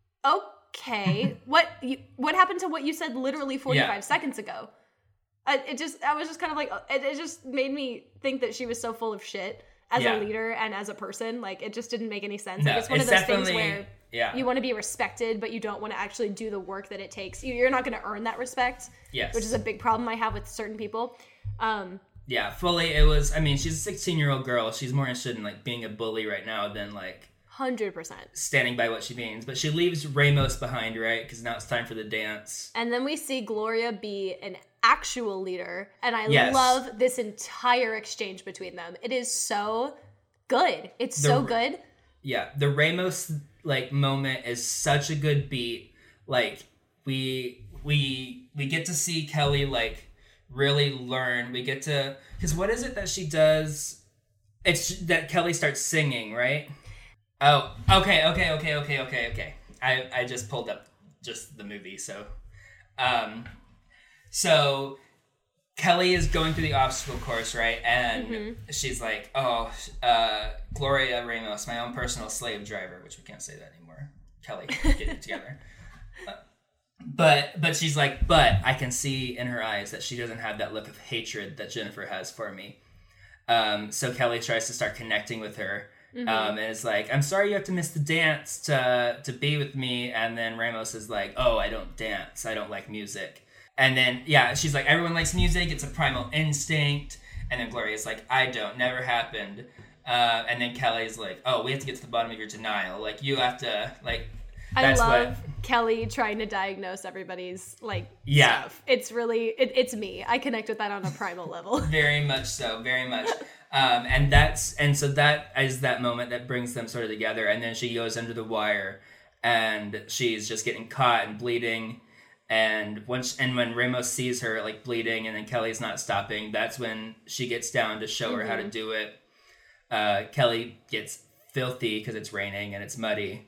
Speaker 2: okay. what you, what happened to what you said literally forty-five
Speaker 1: Yeah.
Speaker 2: seconds ago? I, it just, I was just kind of like, it, it just made me think that she was so full of shit as
Speaker 1: Yeah.
Speaker 2: a leader and as a person. Like, it just didn't make any sense.
Speaker 1: No,
Speaker 2: Like, it's one
Speaker 1: it's
Speaker 2: of those things
Speaker 1: definitely-
Speaker 2: where
Speaker 1: Yeah.
Speaker 2: you want to be respected, but you don't want to actually do the work that it takes. You- You're not going to earn that respect,
Speaker 1: Yes.
Speaker 2: which is a big problem I have with certain people. Um,
Speaker 1: Yeah, fully. It was. I mean, she's a sixteen-year-old girl. She's more interested in like being a bully right now than like
Speaker 2: one hundred percent.
Speaker 1: standing by what she means. But she leaves Ramos behind, right? Because now it's time for the dance.
Speaker 2: And then we see Gloria be an actual leader, and I
Speaker 1: Yes.
Speaker 2: love this entire exchange between them. It is so good. It's
Speaker 1: The-
Speaker 2: so good.
Speaker 1: Yeah, the Ramos like moment is such a good beat. Like we we we get to see Kelly like really learn. We get to, because what is it that she does? It's that Kelly starts singing, right? Oh, okay, okay, okay, okay, okay, okay. I, I just pulled up just the movie, so. Um, so Kelly is going through the obstacle course, right? And mm-hmm. she's like, oh, uh, Gloria Ramos, my own personal slave driver, which we can't say that anymore. Kelly, get it together. But but she's like, but I can see in her eyes that she doesn't have that look of hatred that Jennifer has for me. Um, so Kelly tries to start connecting with her. Mm-hmm. Um, and it's like, I'm sorry you have to miss the dance to to be with me. And then Ramos is like, oh, I don't dance. I don't like music. And then, yeah, she's like, everyone likes music. It's a primal instinct. And then Gloria's like, I don't. Never happened. Uh, and then Kelly's like, oh, we have to get to the bottom of your denial. Like, you have to, like... That's
Speaker 2: I love
Speaker 1: what,
Speaker 2: Kelly trying to diagnose everybody's, like,
Speaker 1: yeah.
Speaker 2: stuff. It's really, it, it's me. I connect with that on a primal level.
Speaker 1: Very much so, very much. Um, and that's, and so that is that moment that brings them sort of together. And then she goes under the wire and she's just getting caught and bleeding. And once, and when Ramos sees her, like, bleeding and then Kelly's not stopping, that's when she gets down to show mm-hmm. her how to do it. Uh, Kelly gets filthy because it's raining and it's muddy.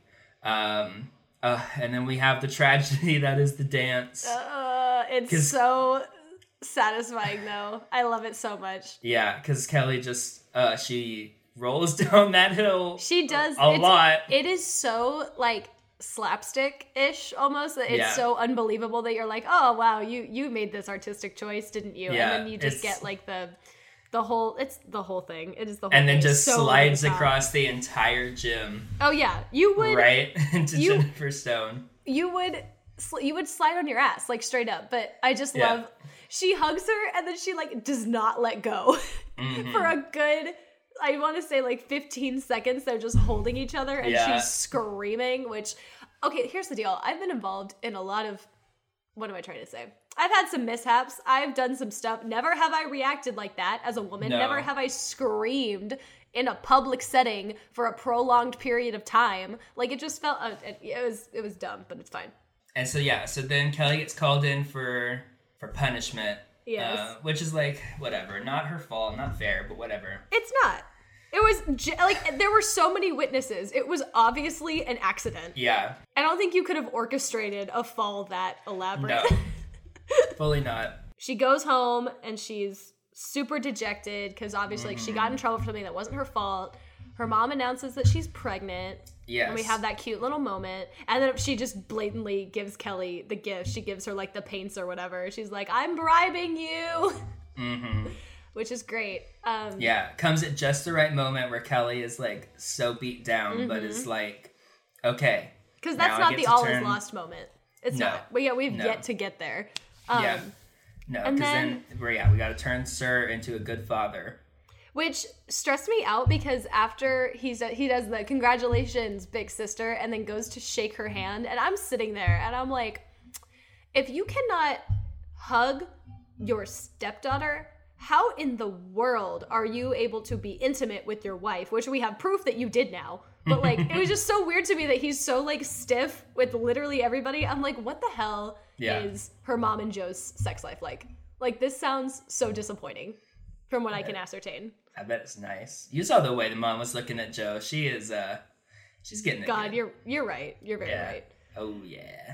Speaker 1: Um, Uh, and then we have the tragedy that is the dance.
Speaker 2: Uh, it's so satisfying, though. I love it so much.
Speaker 1: Yeah, because Kelly just, uh, she rolls down that hill.
Speaker 2: She does.
Speaker 1: A lot.
Speaker 2: It is so, like, slapstick-ish, almost. It's yeah. so unbelievable that you're like, oh, wow, you, you made this artistic choice, didn't you?
Speaker 1: Yeah,
Speaker 2: and then you just get, like, the... The whole, it's the whole thing. It is the whole
Speaker 1: and
Speaker 2: thing.
Speaker 1: then just
Speaker 2: so
Speaker 1: slides across the entire gym.
Speaker 2: Oh yeah, you would
Speaker 1: right into
Speaker 2: you,
Speaker 1: Jennifer Stone.
Speaker 2: You would, you would slide on your ass like straight up. But I just
Speaker 1: yeah.
Speaker 2: love. She hugs her and then she like does not let go mm-hmm. for a good. I want to say like fifteen seconds. They're just holding each other and
Speaker 1: yeah.
Speaker 2: she's screaming. Which, okay, here's the deal. I've been involved in a lot of. What am I trying to say? I've had some mishaps. I've done some stuff. Never have I reacted like that as a woman.
Speaker 1: No.
Speaker 2: Never have I screamed in a public setting for a prolonged period of time. Like it just felt, uh, it, it was it was dumb, but it's fine.
Speaker 1: And so yeah, so then Kelly gets called in for for punishment.
Speaker 2: Yes.
Speaker 1: Uh, which is like whatever, not her fault, not fair, but whatever.
Speaker 2: It's not. It was like there were so many witnesses. It was obviously an accident.
Speaker 1: Yeah.
Speaker 2: I don't think you could have orchestrated a fall that elaborate.
Speaker 1: No. Fully not.
Speaker 2: She goes home and she's super dejected because obviously mm-hmm. like, she got in trouble for something that wasn't her fault. Her mom announces that she's pregnant.
Speaker 1: Yes.
Speaker 2: And we have that cute little moment. And then she just blatantly gives Kelly the gift. She gives her like the paints or whatever. She's like, I'm bribing you.
Speaker 1: Mm-hmm.
Speaker 2: Which is great. Um,
Speaker 1: yeah. Comes at just the right moment where Kelly is like so beat down, mm-hmm. but is like, okay.
Speaker 2: Because that's not the all turn... is lost moment. It's
Speaker 1: no.
Speaker 2: not. But yeah, we've
Speaker 1: no.
Speaker 2: yet to get there. Um,
Speaker 1: yeah. No, because then, then we're, yeah, we got to turn Sir into a good father.
Speaker 2: Which stressed me out because after he's he does the congratulations, big sister, and then goes to shake her hand, and I'm sitting there and I'm like, if you cannot hug your stepdaughter, how in the world are you able to be intimate with your wife? Which we have proof that you did now. But like, it was just so weird to me that he's so like stiff with literally everybody. I'm like, what the hell yeah. is her mom and Joe's sex life like? Like, this sounds so disappointing from what I, I can ascertain.
Speaker 1: I bet it's nice. You saw the way the mom was looking at Joe. She is, uh, she's getting it.
Speaker 2: God,
Speaker 1: good.
Speaker 2: you're you're right. You're very
Speaker 1: yeah.
Speaker 2: right.
Speaker 1: Oh, yeah.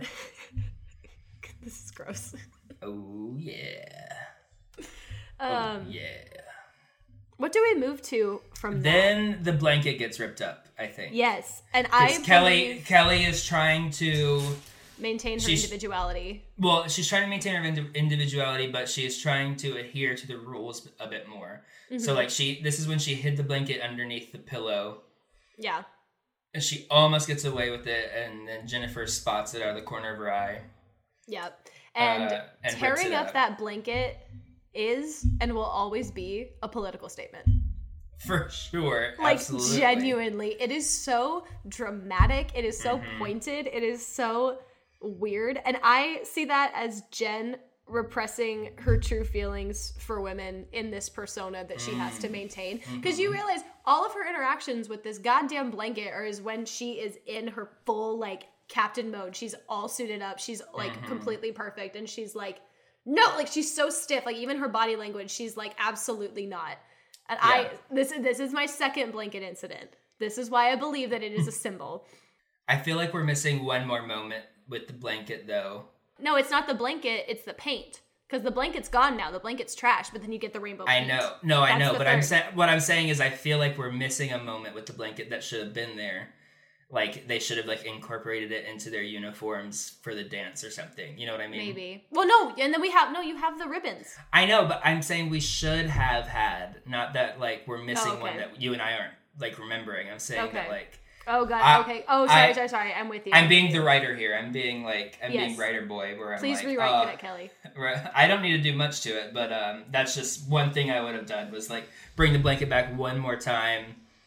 Speaker 2: This is gross.
Speaker 1: Oh, yeah.
Speaker 2: Um,
Speaker 1: oh, yeah.
Speaker 2: What do we move to from
Speaker 1: then
Speaker 2: that?
Speaker 1: The blanket gets ripped up, I think.
Speaker 2: Yes. And I
Speaker 1: Kelly Kelly is trying to
Speaker 2: maintain her individuality.
Speaker 1: Well, she's trying to maintain her ind- individuality, but she is trying to adhere to the rules a bit more. Mm-hmm. So like she this is when she hid the blanket underneath the pillow.
Speaker 2: Yeah.
Speaker 1: And she almost gets away with it, and then Jennifer spots it out of the corner of her eye.
Speaker 2: Yep. And, uh, and tearing up
Speaker 1: up
Speaker 2: that blanket is and will always be a political statement.
Speaker 1: For sure.
Speaker 2: Like,
Speaker 1: absolutely.
Speaker 2: Genuinely. It is so dramatic. It is so
Speaker 1: mm-hmm.
Speaker 2: pointed. It is so weird. And I see that as Jen repressing her true feelings for women in this persona that she mm. has to maintain. Because mm-hmm. you realize all of her interactions with this goddamn blanket are is when she is in her full, like, captain mode. She's all suited up. She's, like, mm-hmm. completely perfect. And she's, like, no, like she's so stiff. Like even her body language, she's like absolutely not. And
Speaker 1: Yeah.
Speaker 2: I this is this is my second blanket incident. This is why I believe that it is a symbol.
Speaker 1: I feel like we're missing one more moment with the blanket, though.
Speaker 2: No, it's not the blanket, it's the paint. Because the blanket's gone now. The blanket's trash, but then you get the rainbow
Speaker 1: I
Speaker 2: paint.
Speaker 1: know. No, I
Speaker 2: That's
Speaker 1: know.
Speaker 2: the
Speaker 1: But I'm
Speaker 2: third.
Speaker 1: saying what I'm saying is I feel like we're missing a moment with the blanket that should have been there. Like they should have like incorporated it into their uniforms for the dance or something. You know what I mean?
Speaker 2: Maybe. Well, no, and then we have, no, you have the ribbons.
Speaker 1: I know, but I'm saying we should have had, not that like we're missing
Speaker 2: Oh, okay.
Speaker 1: one that you and I aren't like remembering. I'm saying
Speaker 2: Okay.
Speaker 1: that like
Speaker 2: Oh, God.
Speaker 1: I-
Speaker 2: okay. Oh, sorry,
Speaker 1: I-
Speaker 2: sorry, sorry. I'm with you.
Speaker 1: I'm being the writer here. I'm being like I'm
Speaker 2: Yes.
Speaker 1: being writer boy where I'm
Speaker 2: Please
Speaker 1: like
Speaker 2: rewrite
Speaker 1: uh,
Speaker 2: Cadet Kelly.
Speaker 1: right- I don't need to do much to it, but um, that's just one thing I would have done was like bring the blanket back one more time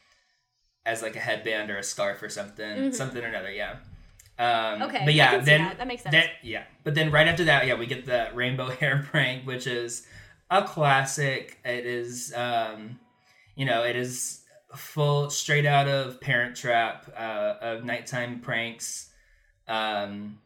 Speaker 1: as like a headband or a scarf or something,
Speaker 2: Mhm.
Speaker 1: something or another. Yeah. Um,
Speaker 2: Okay,
Speaker 1: but
Speaker 2: I
Speaker 1: yeah,
Speaker 2: can see
Speaker 1: then
Speaker 2: that. That makes sense.
Speaker 1: That, yeah, but then right after that, yeah, we get the rainbow hair prank, which is a classic. It is, um, you know, it is full straight out of Parent Trap uh, of nighttime pranks. Um,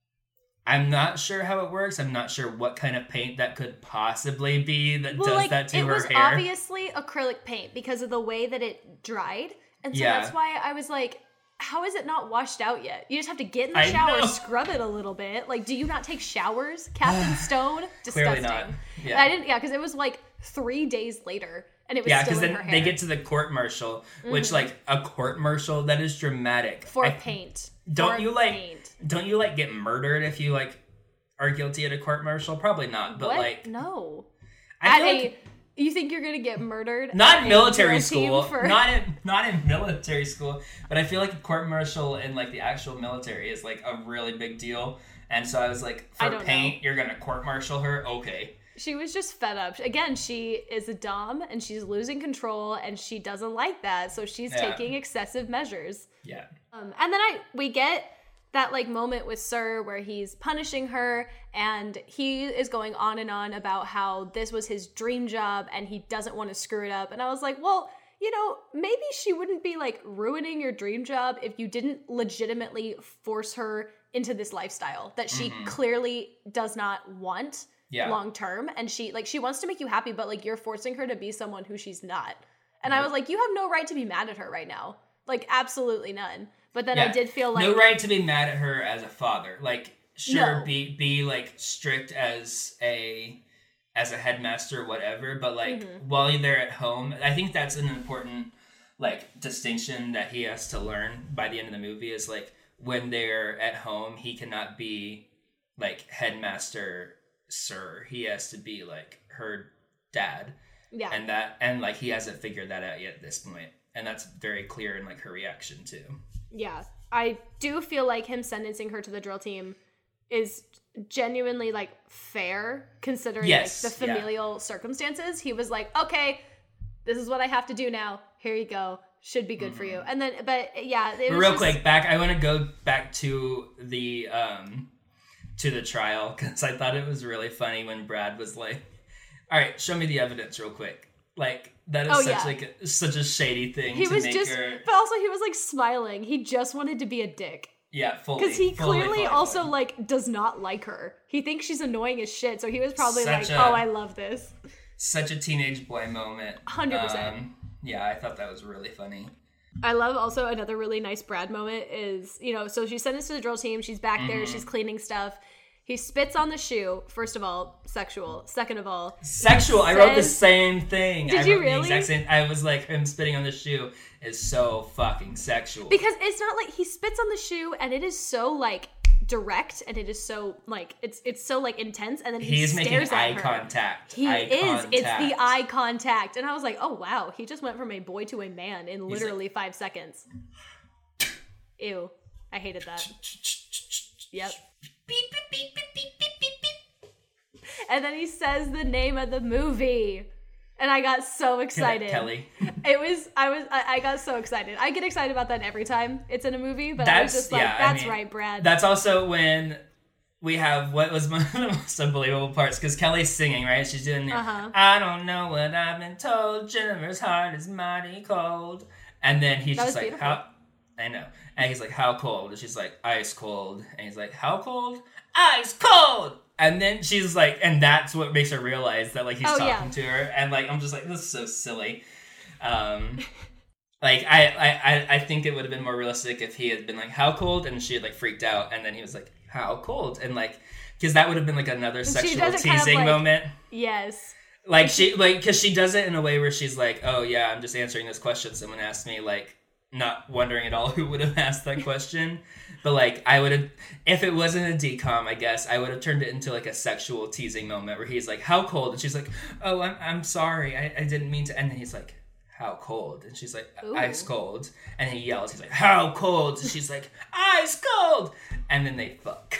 Speaker 1: I'm not sure how it works. I'm not sure what kind of paint that could possibly be that
Speaker 2: Well,
Speaker 1: does
Speaker 2: like,
Speaker 1: that to
Speaker 2: it
Speaker 1: her
Speaker 2: was
Speaker 1: hair.
Speaker 2: obviously acrylic paint because of the way that it dried. And so
Speaker 1: Yeah.
Speaker 2: that's why I was like, how is it not washed out yet? You just have to get in the
Speaker 1: I
Speaker 2: shower,
Speaker 1: know.
Speaker 2: scrub it a little bit. Like, do you not take showers, Captain Stone?
Speaker 1: Clearly
Speaker 2: Disgusting.
Speaker 1: not.
Speaker 2: And
Speaker 1: Yeah.
Speaker 2: I didn't, yeah, because it was like three days later and it was
Speaker 1: Yeah,
Speaker 2: still
Speaker 1: because
Speaker 2: in
Speaker 1: then
Speaker 2: her
Speaker 1: they
Speaker 2: hair.
Speaker 1: get to the court martial, which
Speaker 2: Mhm.
Speaker 1: like a court martial that is dramatic.
Speaker 2: For
Speaker 1: I-
Speaker 2: paint.
Speaker 1: Don't
Speaker 2: For
Speaker 1: you like?
Speaker 2: paint.
Speaker 1: Don't you like get murdered if you like are guilty at a court martial? Probably not, but
Speaker 2: what?
Speaker 1: like
Speaker 2: no.
Speaker 1: I
Speaker 2: At
Speaker 1: feel
Speaker 2: a,
Speaker 1: like
Speaker 2: you think you're gonna get murdered?
Speaker 1: not
Speaker 2: at
Speaker 1: in
Speaker 2: a
Speaker 1: military
Speaker 2: drill team
Speaker 1: school,
Speaker 2: For...
Speaker 1: not in not in military school, but I feel like a court martial in like the actual military is like a really big deal. And so I was like,
Speaker 2: I
Speaker 1: for
Speaker 2: don't
Speaker 1: paint, you're gonna court martial her? Okay.
Speaker 2: She was just fed up. Again, she is a dom and she's losing control and she doesn't like that, so she's
Speaker 1: Yeah.
Speaker 2: taking excessive measures.
Speaker 1: Yeah.
Speaker 2: Um, and then I we get that like moment with Sir where he's punishing her and he is going on and on about how this was his dream job and he doesn't want to screw it up. And I was like, well, you know, maybe she wouldn't be like ruining your dream job if you didn't legitimately force her into this lifestyle that she
Speaker 1: Mhm.
Speaker 2: clearly does not want
Speaker 1: Yeah.
Speaker 2: long term. And she like she wants to make you happy, but like you're forcing her to be someone who she's not. And I was like, you have no right to be mad at her right now. Like absolutely none. But then I
Speaker 1: Yeah.
Speaker 2: did feel like
Speaker 1: no right to be mad at her as a father. Like, sure,
Speaker 2: No.
Speaker 1: be be like strict as a as a headmaster or whatever, but like
Speaker 2: Mhm.
Speaker 1: while they're at home, I think that's an important like distinction that he has to learn by the end of the movie is like when they're at home, he cannot be like headmaster Sir. He has to be like her dad.
Speaker 2: yeah.
Speaker 1: And that and like he hasn't figured that out yet at this point. And that's very clear in like her reaction too.
Speaker 2: Yeah. I do feel like him sentencing her to the drill team is genuinely like fair considering
Speaker 1: Yes,
Speaker 2: like the
Speaker 1: yeah.
Speaker 2: familial circumstances. He was like, okay, this is what I have to do now. Here you go. Should be good for you. And then, but yeah, it
Speaker 1: But
Speaker 2: was
Speaker 1: real
Speaker 2: just-
Speaker 1: quick, back. I want to go back to the um, to the trial because I thought it was really funny when Brad was like, "All right, show me the evidence, real quick." Like that is
Speaker 2: Oh,
Speaker 1: such
Speaker 2: yeah.
Speaker 1: like a, such a shady thing.
Speaker 2: He
Speaker 1: to
Speaker 2: was
Speaker 1: make
Speaker 2: just,
Speaker 1: her,
Speaker 2: but also he was like smiling. He just wanted to be a dick.
Speaker 1: yeah, fully
Speaker 2: Because he
Speaker 1: fully,
Speaker 2: clearly
Speaker 1: fully,
Speaker 2: also
Speaker 1: fully.
Speaker 2: like does not like her. He thinks she's annoying as shit. So he was probably
Speaker 1: Such
Speaker 2: like,
Speaker 1: a-
Speaker 2: "Oh, I love this."
Speaker 1: such a teenage boy moment.
Speaker 2: one hundred percent.
Speaker 1: Um, yeah, I thought that was really funny.
Speaker 2: I love also another really nice Brad moment is, you know, so she's sentenced to the drill team. She's back there.
Speaker 1: Mm-hmm.
Speaker 2: She's cleaning stuff. He spits on the shoe. First of all, sexual. Second of all,
Speaker 1: Sexual. I wrote the
Speaker 2: says-
Speaker 1: same thing.
Speaker 2: Did
Speaker 1: I
Speaker 2: you
Speaker 1: wrote
Speaker 2: really?
Speaker 1: The exact same, I was like, him spitting on the shoe is so fucking sexual.
Speaker 2: because it's not like he spits on the shoe and it is so like direct and it is so like it's it's so like intense and then he
Speaker 1: He's
Speaker 2: stares
Speaker 1: making
Speaker 2: at
Speaker 1: eye
Speaker 2: her.
Speaker 1: contact.
Speaker 2: He
Speaker 1: eye
Speaker 2: is. It's the
Speaker 1: contact.
Speaker 2: eye contact. And I was like, oh, wow. He just went from a boy to a man in
Speaker 1: like-
Speaker 2: literally five seconds. Ew. I hated that. Yep. And then he says the name of the movie. And I got so excited.
Speaker 1: Kelly.
Speaker 2: It was, I was, I, I got so excited. I get excited about that every time it's in a movie, but I was
Speaker 1: That's-
Speaker 2: just like,
Speaker 1: yeah, I
Speaker 2: that's
Speaker 1: mean,
Speaker 2: right, Brad.
Speaker 1: That's also when we have what was one of the most unbelievable parts because Kelly's singing, right? She's doing the,
Speaker 2: Uh-huh.
Speaker 1: I don't know what I've been told. Jennifer's heart is mighty cold. And then he's
Speaker 2: That
Speaker 1: just
Speaker 2: was
Speaker 1: like,
Speaker 2: beautiful.
Speaker 1: how? I know. And he's like, how cold? And she's like, ice cold. And he's like, how cold? Ice cold. And then she's like, and that's what makes her realize that, like, he's
Speaker 2: oh,
Speaker 1: talking
Speaker 2: yeah.
Speaker 1: to her. And, like, I'm just like, this is so silly. Um, like, I, I, I think it would have been more realistic if he had been like, how cold? And she had, like, freaked out. And then he was like, how cold? And, like, because that would have been, like, another sexual teasing kind of like, moment.
Speaker 2: Yes.
Speaker 1: Like, she, like, because she does it in a way where she's like, oh, yeah, I'm just answering this question someone asked me, like, not wondering at all who would have asked that question. But, like, I would have, if it wasn't a D COM, I guess, I would have turned it into, like, a sexual teasing moment where he's like, how cold? And she's like, oh, I'm I'm sorry. I, I didn't mean to. And then he's like, how cold? And she's like,
Speaker 2: Ooh.
Speaker 1: Ice cold. And he yells, he's like, how cold? And she's like, ice cold. And then they fuck.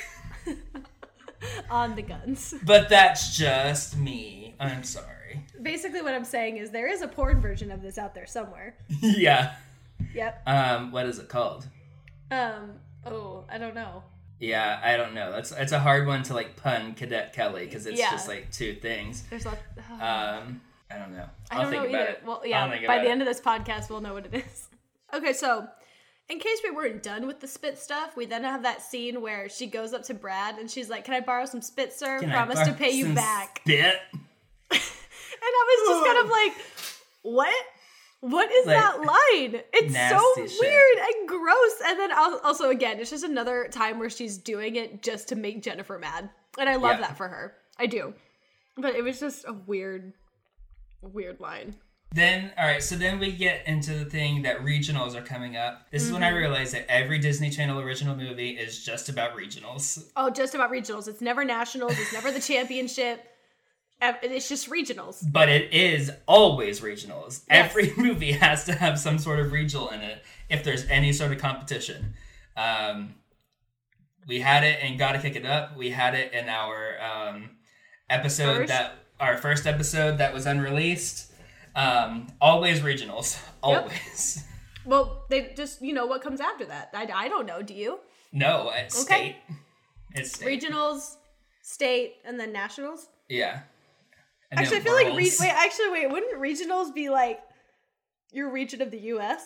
Speaker 2: On the guns.
Speaker 1: But that's just me. I'm sorry.
Speaker 2: Basically what I'm saying is there is a porn version of this out there somewhere.
Speaker 1: Yeah.
Speaker 2: Yep.
Speaker 1: Um, what is it called?
Speaker 2: Um, oh, I don't know.
Speaker 1: Yeah, I don't know. That's it's a hard one to like pun Cadet Kelly because it's
Speaker 2: yeah.
Speaker 1: just like two things.
Speaker 2: There's a. Oh.
Speaker 1: Um, I don't know.
Speaker 2: I
Speaker 1: I'll
Speaker 2: don't
Speaker 1: think
Speaker 2: know
Speaker 1: about
Speaker 2: either.
Speaker 1: it.
Speaker 2: Well, yeah. By the
Speaker 1: it.
Speaker 2: end of this podcast, we'll know what it is. Okay, so in case we weren't done with the spit stuff, we then have that scene where she goes up to Brad and she's like, "Can I borrow some spit, sir?
Speaker 1: Can
Speaker 2: Promise to pay you back."
Speaker 1: Spit.
Speaker 2: And I was just kind of like, "What? What is like, that line? It's so
Speaker 1: shit.
Speaker 2: weird and gross." And then also, again, it's just another time where she's doing it just to make Jennifer mad. And I love yeah. that for her. I do. But it was just a weird, weird line.
Speaker 1: Then, all right, so then we get into the thing that regionals are coming up. This mm-hmm. is when I realized that every Disney Channel original movie is just about regionals.
Speaker 2: Oh, just about regionals. It's never nationals. It's never the championship. It's just regionals.
Speaker 1: But it is always regionals. Yes. Every movie has to have some sort of regional in it if there's any sort of competition. Um, we had it in Gotta Kick It Up. We had it in our um, episode first? that our first episode that was unreleased. Um, always regionals. Always.
Speaker 2: Yep. Well, they just, you know, what comes after that? I, I don't know. Do you?
Speaker 1: No, it's okay. state. It's state.
Speaker 2: Regionals, state, and then nationals?
Speaker 1: Yeah.
Speaker 2: And actually, I feel worlds. like, re- wait, actually, wait, wouldn't regionals be like your region of the U S?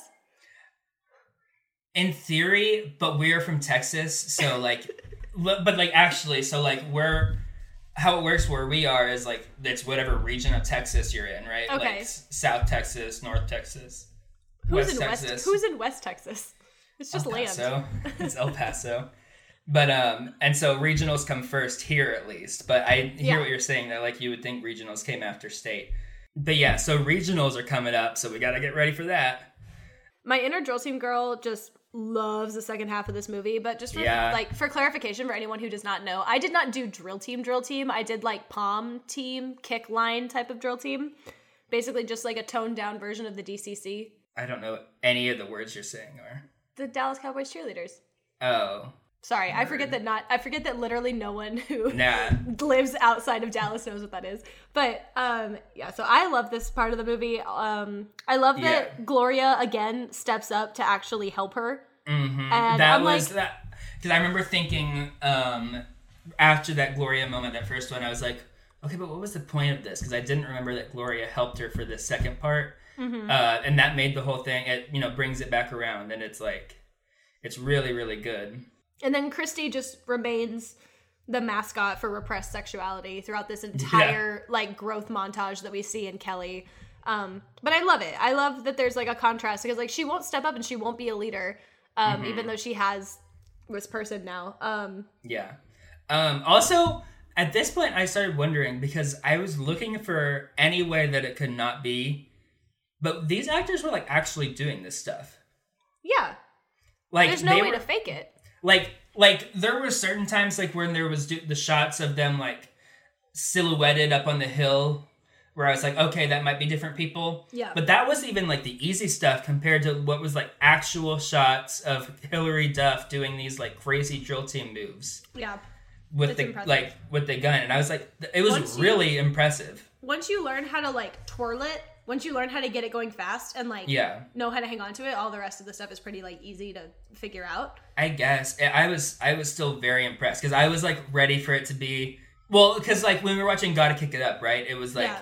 Speaker 1: In theory, but we're from Texas, so like, but like actually, so like we're, how it works where we are is like, it's whatever region of Texas you're in, right?
Speaker 2: Okay.
Speaker 1: Like South Texas, North Texas,
Speaker 2: who's
Speaker 1: West
Speaker 2: in
Speaker 1: Texas.
Speaker 2: West, who's in West Texas? It's just
Speaker 1: El Paso.
Speaker 2: land.
Speaker 1: It's El Paso. But, um, and so regionals come first here at least. But I hear
Speaker 2: yeah.
Speaker 1: what you're saying that, like, you would think regionals came after state. But yeah, so regionals are coming up, so we got to get ready for that.
Speaker 2: My inner drill team girl just loves the second half of this movie. But just for,
Speaker 1: yeah.
Speaker 2: like, for clarification for anyone who does not know, I did not do drill team, drill team. I did, like, palm team, kick line type of drill team. Basically just, like, a toned down version of the D C C.
Speaker 1: I don't know any of the words you're saying are.
Speaker 2: The Dallas Cowboys cheerleaders.
Speaker 1: Oh.
Speaker 2: Sorry, I forget that not I forget that literally no one who
Speaker 1: nah.
Speaker 2: lives outside of Dallas knows what that is. But um yeah, so I love this part of the movie. Um I love that yeah. Gloria again steps up to actually help her.
Speaker 1: Mm-hmm.
Speaker 2: And
Speaker 1: that
Speaker 2: I'm
Speaker 1: was
Speaker 2: like,
Speaker 1: that because I remember thinking um after that Gloria moment, that first one, I was like, okay, but what was the point of this? Because I didn't remember that Gloria helped her for this second part. Mm-hmm. Uh, and that made the whole thing, it, you know, brings it back around, and it's like, it's really, really good.
Speaker 2: And then Christy just remains the mascot for repressed sexuality throughout this entire, yeah. like, growth montage that we see in Kelly. Um, but I love it. I love that there's, like, a contrast, because, like, she won't step up and she won't be a leader, um, mm-hmm. even though she has this person now. Um,
Speaker 1: yeah. Um, also, at this point, I started wondering, because I was looking for any way that it could not be, but these actors were, like, actually doing this stuff.
Speaker 2: Yeah.
Speaker 1: Like,
Speaker 2: there's no way
Speaker 1: were,
Speaker 2: to fake it.
Speaker 1: Like, like there were certain times, like, when there was do- the shots of them, like, silhouetted up on the hill, where I was like, okay, that might be different people.
Speaker 2: Yeah.
Speaker 1: But that was even, like, the easy stuff compared to what was, like, actual shots of Hilary Duff doing these, like, crazy drill team moves.
Speaker 2: Yeah.
Speaker 1: With
Speaker 2: it's
Speaker 1: the,
Speaker 2: impressive.
Speaker 1: like, with the gun. And I was like, it was once really you, impressive.
Speaker 2: Once you learn how to, like, twirl it, once you learn how to get it going fast and, like,
Speaker 1: yeah.
Speaker 2: know how to hang on to it, all the rest of the stuff is pretty, like, easy to figure out.
Speaker 1: I guess. I was I was still very impressed, because I was, like, ready for it to be... Well, because, like, when we were watching Gotta Kick It Up, right? It was, like,
Speaker 2: yeah.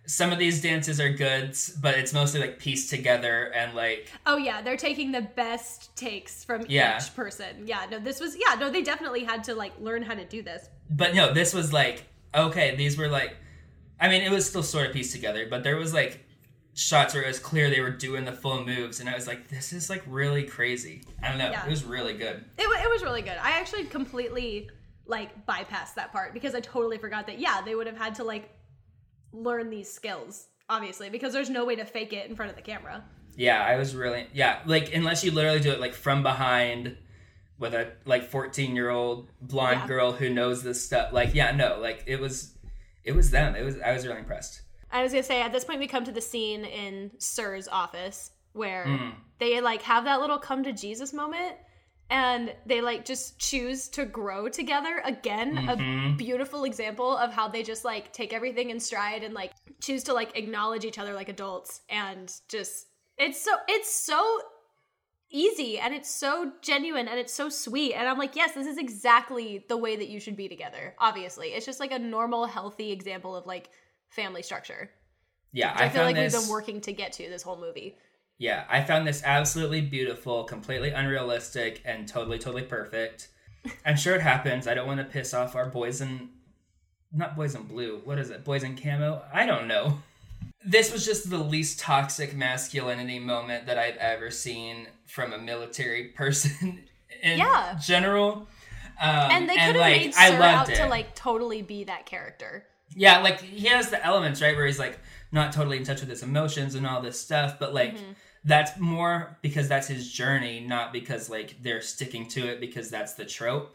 Speaker 1: some of these dances are good, but it's mostly like pieced together and like.
Speaker 2: Oh yeah, they're taking the best takes from
Speaker 1: yeah.
Speaker 2: each person. Yeah, no, this was yeah, no, they definitely had to like learn how to do this.
Speaker 1: But no, this was like okay. These were like, I mean, it was still sort of pieced together, but there was like shots where it was clear they were doing the full moves, and I was like, this is like really crazy. I don't know. Yeah. It was really good.
Speaker 2: It it was really good. I actually completely like bypassed that part because I totally forgot that. Yeah, they would have had to like. Learn these skills, obviously, because there's no way to fake it in front of the camera.
Speaker 1: Yeah, I was really yeah, like unless you literally do it like from behind with a like fourteen year old blonde yeah. girl who knows this stuff. Like yeah, no, like it was it was them. It was I was really impressed.
Speaker 2: I was gonna say at this point we come to the scene in Sir's office where mm. they like have that little come to Jesus moment. And they, like, just choose to grow together. Again, mm-hmm. a beautiful example of how they just, like, take everything in stride and, like, choose to, like, acknowledge each other like adults. And just, it's so, it's so easy and it's so genuine and it's so sweet. And I'm like, yes, this is exactly the way that you should be together, obviously. It's just, like, a normal, healthy example of, like, family structure.
Speaker 1: Yeah,
Speaker 2: I, I feel like
Speaker 1: this...
Speaker 2: we've been working to get to this whole movie.
Speaker 1: Yeah, I found this absolutely beautiful, completely unrealistic, and totally, totally perfect. I'm sure it happens. I don't want to piss off our boys in... Not boys in blue. What is it? Boys in camo? I don't know. This was just the least toxic masculinity moment that I've ever seen from a military person in yeah. general. Um,
Speaker 2: and they could have like, made Sir out it. to, like, totally be that character.
Speaker 1: Yeah, like, he has the elements, right, where he's, like, not totally in touch with his emotions and all this stuff, but, like... Mm-hmm. That's more because that's his journey, not because, like, they're sticking to it because that's the trope.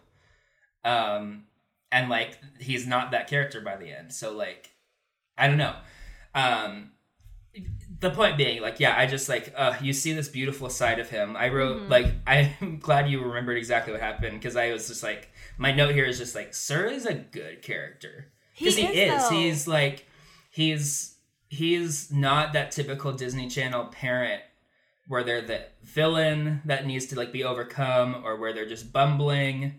Speaker 1: Um, and, like, he's not that character by the end. So, like, I don't know. Um, the point being, like, yeah, I just, like, uh, you see this beautiful side of him. I wrote, mm-hmm. like, I'm glad you remembered exactly what happened because I was just, like, my note here is just, like, Sir is a good character. Because he, he is. is. He's, like, he's, he's not that typical Disney Channel parent where they're the villain that needs to, like, be overcome, or where they're just bumbling.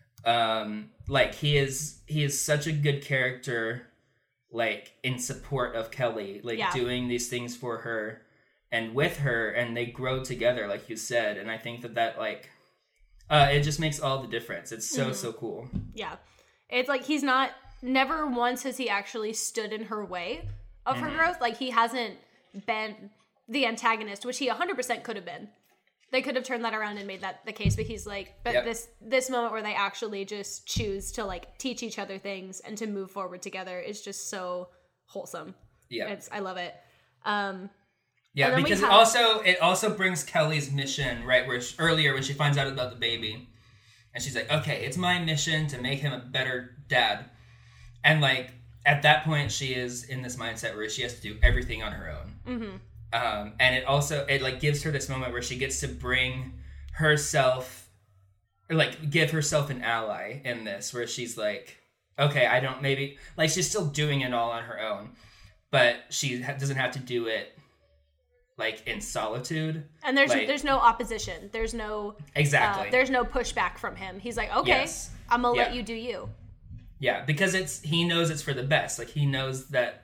Speaker 1: Um, like, he is, he is such a good character, like, in support of Kelly, like, yeah. doing these things for her and with her, and they grow together, like you said, and I think that that, like, uh, it just makes all the difference. It's so, mm-hmm. so cool. Yeah.
Speaker 2: It's, like, he's not, never once has he actually stood in her way of mm-hmm. her growth. Like, he hasn't been... the antagonist, which he one hundred percent could have been. They could have turned that around and made that the case, but he's like, but yep. this this moment where they actually just choose to, like, teach each other things and to move forward together is just so wholesome. Yeah. It's I love it. Um
Speaker 1: Yeah, because have- it also it also brings Kelly's mission, right, where she, earlier when she finds out about the baby, and she's like, okay, it's my mission to make him a better dad. And, like, at that point, she is in this mindset where she has to do everything on her own. Mm-hmm. Um, and it also, it, like, gives her this moment where she gets to bring herself, or, like, give herself an ally in this, where she's like, okay, I don't, maybe, like, she's still doing it all on her own, but she ha- doesn't have to do it, like, in solitude.
Speaker 2: And there's
Speaker 1: like,
Speaker 2: there's no opposition. There's no...
Speaker 1: Exactly.
Speaker 2: Uh, there's no pushback from him. He's like, okay, yes. I'm gonna yeah. let you do you.
Speaker 1: Yeah, because it's, he knows it's for the best. Like, he knows that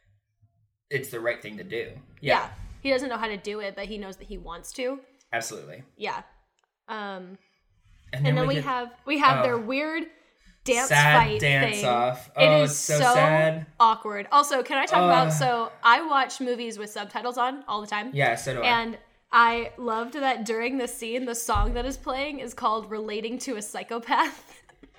Speaker 1: it's the right thing to do. Yeah. yeah.
Speaker 2: He doesn't know how to do it, but he knows that he wants to.
Speaker 1: Absolutely.
Speaker 2: Yeah. Um, and then, and then we, we get, have we have oh, their weird dance sad fight
Speaker 1: dance
Speaker 2: thing.
Speaker 1: off. Oh, it is it's so, so sad.
Speaker 2: Awkward. Also, can I talk uh, about, so I watch movies with subtitles on all the time.
Speaker 1: Yeah, so do I.
Speaker 2: And I loved that during the scene, the song that is playing is called Relating to a Psychopath.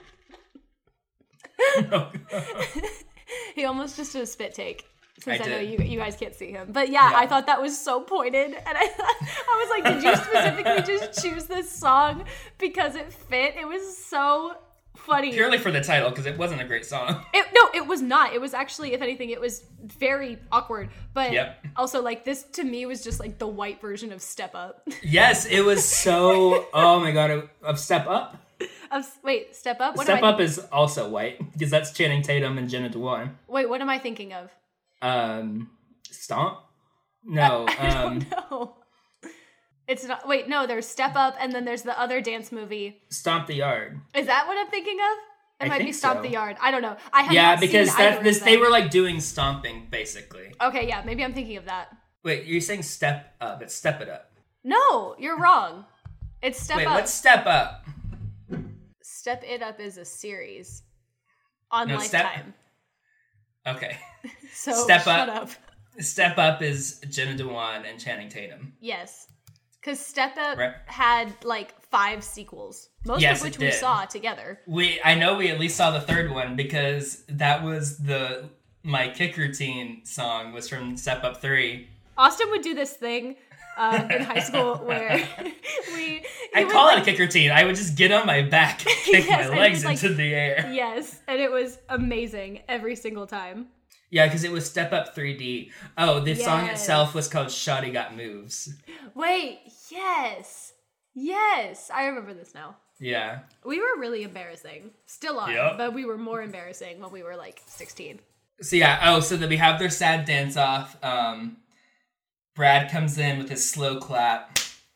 Speaker 2: Oh, he almost just did a spit take. Since I, I know you you guys can't see him. But yeah, yeah, I thought that was so pointed. And I thought, I was like, did you specifically just choose this song because it fit? It was so funny.
Speaker 1: Purely for the title, because it wasn't a great song.
Speaker 2: It, no, it was not. It was actually, if anything, it was very awkward. But yep. also, like, this to me was just like the white version of Step Up.
Speaker 1: Yes, it was so, oh my god, of Step Up?
Speaker 2: Of, wait, Step Up?
Speaker 1: What Step Up is also white, because that's Channing Tatum and Jenna Dewan.
Speaker 2: Wait, what am I thinking of?
Speaker 1: Um, Stomp? No.
Speaker 2: I, I
Speaker 1: um,
Speaker 2: don't know. It's not. Wait, no. There's Step Up, and then there's the other dance movie.
Speaker 1: Stomp the Yard.
Speaker 2: Is that what I'm thinking of? It
Speaker 1: I
Speaker 2: might be
Speaker 1: think
Speaker 2: Stomp
Speaker 1: so.
Speaker 2: the Yard. I don't know. I have
Speaker 1: Yeah,
Speaker 2: not
Speaker 1: because
Speaker 2: seen
Speaker 1: that
Speaker 2: either
Speaker 1: this
Speaker 2: of
Speaker 1: they
Speaker 2: them.
Speaker 1: were like doing stomping basically.
Speaker 2: Okay, yeah, maybe I'm thinking of that.
Speaker 1: Wait, you're saying Step Up? It's Step It Up.
Speaker 2: No, you're wrong. It's Step
Speaker 1: Wait,
Speaker 2: Up.
Speaker 1: what's Step Up?
Speaker 2: Step It Up is a series on
Speaker 1: No, Step-
Speaker 2: Lifetime.
Speaker 1: Okay.
Speaker 2: So
Speaker 1: Step
Speaker 2: shut
Speaker 1: Up.
Speaker 2: up.
Speaker 1: Step Up is Jenna Dewan and Channing Tatum.
Speaker 2: Yes. Because Step Up
Speaker 1: Right.
Speaker 2: had like five sequels, most
Speaker 1: Yes,
Speaker 2: of which
Speaker 1: it
Speaker 2: we
Speaker 1: did.
Speaker 2: saw together.
Speaker 1: We I know we at least saw the third one because that was the my kick routine song was from Step Up three.
Speaker 2: Austin would do this thing uh, in high school where we.
Speaker 1: I
Speaker 2: would,
Speaker 1: call
Speaker 2: like,
Speaker 1: it a kick routine. I would just get on my back and kick
Speaker 2: Yes,
Speaker 1: my
Speaker 2: and
Speaker 1: legs
Speaker 2: just, like-
Speaker 1: into the air.
Speaker 2: Yes, and it was amazing every single time.
Speaker 1: Yeah, because it was Step Up three D. Oh, the song
Speaker 2: Yes.
Speaker 1: itself was called Shawty Got Moves.
Speaker 2: Wait, yes. Yes, I remember this now.
Speaker 1: Yeah.
Speaker 2: We were really embarrassing. Still are,
Speaker 1: Yep.
Speaker 2: but we were more embarrassing when we were like sixteen.
Speaker 1: So yeah, oh, so then we have their sad dance off. Um, Brad comes in with his slow clap.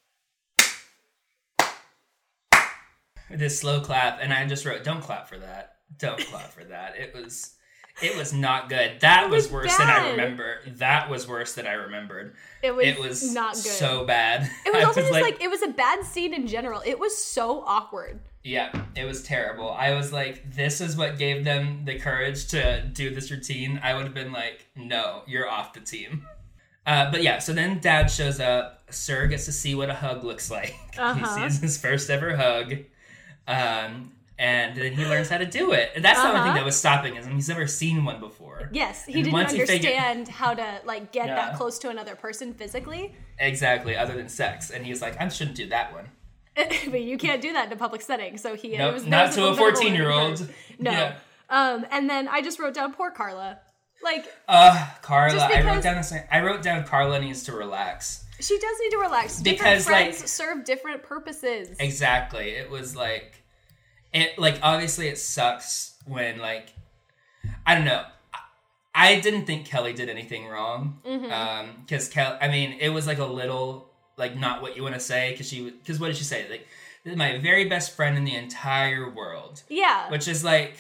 Speaker 1: With his slow clap, and I just wrote, don't clap for that. Don't clap for that. It was it was not good. That
Speaker 2: It
Speaker 1: was,
Speaker 2: was
Speaker 1: worse than I
Speaker 2: bad.
Speaker 1: remember. That was worse than I remembered.
Speaker 2: It was,
Speaker 1: It was
Speaker 2: not good.
Speaker 1: so bad.
Speaker 2: It was
Speaker 1: I
Speaker 2: also just like, it was a bad scene in general. It was so awkward.
Speaker 1: Yeah, it was terrible. I was like, this is what gave them the courage to do this routine. I would have been like, no, you're off the team. Uh, but yeah, so then Dad shows up. Sir gets to see what a hug looks like.
Speaker 2: Uh-huh.
Speaker 1: He sees his first ever hug. Um, and then he learns how to do it. And that's the only
Speaker 2: Uh-huh.
Speaker 1: thing that was stopping him. He's never seen one before.
Speaker 2: Yes, he
Speaker 1: And
Speaker 2: didn't
Speaker 1: once he figured-
Speaker 2: understand how to like get
Speaker 1: Yeah.
Speaker 2: that close to another person physically.
Speaker 1: Exactly, other than sex. And he's like, I shouldn't do that one.
Speaker 2: But you can't do that in a public setting. So he
Speaker 1: Nope,
Speaker 2: it was there
Speaker 1: not
Speaker 2: was
Speaker 1: to
Speaker 2: little
Speaker 1: a
Speaker 2: bit of
Speaker 1: fourteen-year-old.
Speaker 2: learning curve. No.
Speaker 1: Yeah.
Speaker 2: Um, and then I just wrote down poor Carla. Like
Speaker 1: Uh, Carla,
Speaker 2: Just
Speaker 1: I wrote
Speaker 2: because-
Speaker 1: down this. I wrote down Carla needs to relax.
Speaker 2: she does need to relax. Different
Speaker 1: Because,
Speaker 2: friends
Speaker 1: like-
Speaker 2: serve different purposes.
Speaker 1: Exactly. It was like, it like obviously it sucks when like, I don't know. I I didn't think Kelly did anything wrong.
Speaker 2: Mm-hmm.
Speaker 1: Um, because Kelly, I mean, it was like a little like not what you want to say because she because what did she say? Like, this is my very best friend in the entire world,
Speaker 2: Yeah.
Speaker 1: which is like,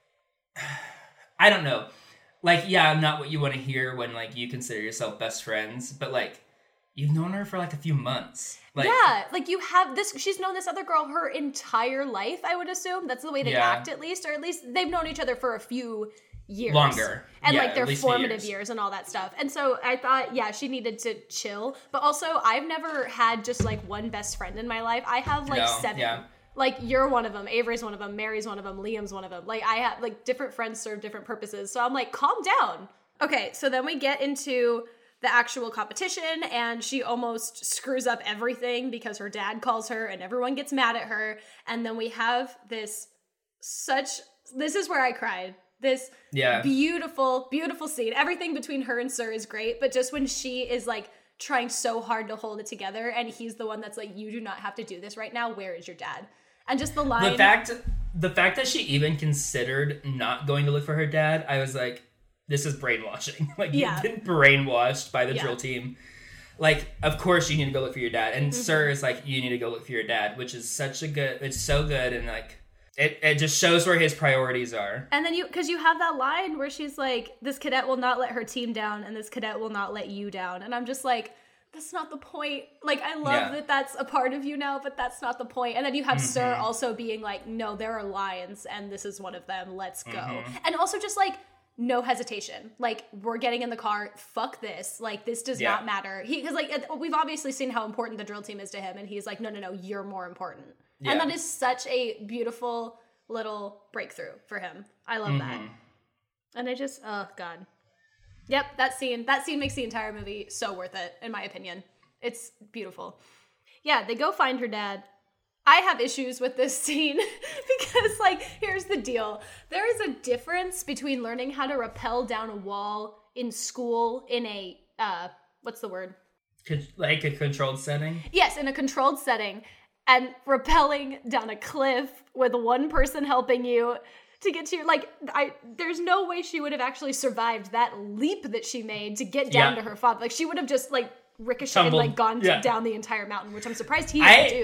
Speaker 1: I don't know. Like, yeah, I'm not what you want to hear when like you consider yourself best friends, but like, you've known her for like a few months. Like,
Speaker 2: yeah, like you have this. She's known this other girl her entire life. I would assume that's the way they
Speaker 1: Yeah.
Speaker 2: act, at least, or at least they've known each other for a few years,
Speaker 1: Longer.
Speaker 2: and
Speaker 1: Yeah,
Speaker 2: like their
Speaker 1: at least few
Speaker 2: formative
Speaker 1: years.
Speaker 2: years and all that stuff. And so I thought, yeah, she needed to chill. But also, I've never had just like one best friend in my life. I have like
Speaker 1: No,
Speaker 2: seven.
Speaker 1: yeah.
Speaker 2: Like you're one of them, Avery's one of them, Mary's one of them, Liam's one of them. Like I have like different friends serve different purposes. So I'm like, calm down. Okay, so then we get into the actual competition and she almost screws up everything because her dad calls her and everyone gets mad at her. And then we have this such, this is where I cried. This
Speaker 1: Yeah.
Speaker 2: beautiful, beautiful scene. Everything between her and Sir is great, but just when she is like trying so hard to hold it together and he's the one that's like, you do not have to do this right now. Where is your dad? And just the line.
Speaker 1: The fact, the fact that she even considered not going to look for her dad, I was like, this is brainwashing. Like,
Speaker 2: Yeah.
Speaker 1: you've been brainwashed by the
Speaker 2: Yeah.
Speaker 1: drill team. Like, of course you need to go look for your dad. And
Speaker 2: Mm-hmm.
Speaker 1: Sir is like, you need to go look for your dad, which is such a good, it's so good. And like, it, it just shows where his priorities are.
Speaker 2: And then you, because you have that line where she's like, this cadet will not let her team down and this cadet will not let you down. And I'm just like, that's not the point. Like, I love
Speaker 1: Yeah.
Speaker 2: that that's a part of you now, but that's not the point. And then you have
Speaker 1: Mm-hmm.
Speaker 2: Sir also being like, no, there are lions and this is one of them. Let's go.
Speaker 1: Mm-hmm.
Speaker 2: And also just like, no hesitation. Like, we're getting in the car. Fuck this. Like, this does
Speaker 1: Yeah.
Speaker 2: not matter. He, because like, it- we've obviously seen how important the drill team is to him. And he's like, no, no, no, you're more important.
Speaker 1: Yeah.
Speaker 2: And that is such a beautiful little breakthrough for him. I love that.
Speaker 1: Mm-hmm.
Speaker 2: And I just, oh God. Yep, that scene, that scene makes the entire movie so worth it, in my opinion. It's beautiful. Yeah, they go find her dad. I have issues with this scene because, like, here's the deal. There is a difference between learning how to rappel down a wall in school in a, uh, what's the word?
Speaker 1: Con- Like a controlled setting.
Speaker 2: Yes, in a controlled setting, and rappelling down a cliff with one person helping you to get to your, like, I, there's no way she would have actually survived that leap that she made to get down
Speaker 1: Yeah.
Speaker 2: to her father. Like, she would have just, like, ricocheted,
Speaker 1: Tumbled.
Speaker 2: like, gone
Speaker 1: Yeah.
Speaker 2: down the entire mountain, which I'm surprised he
Speaker 1: I-
Speaker 2: didn't do.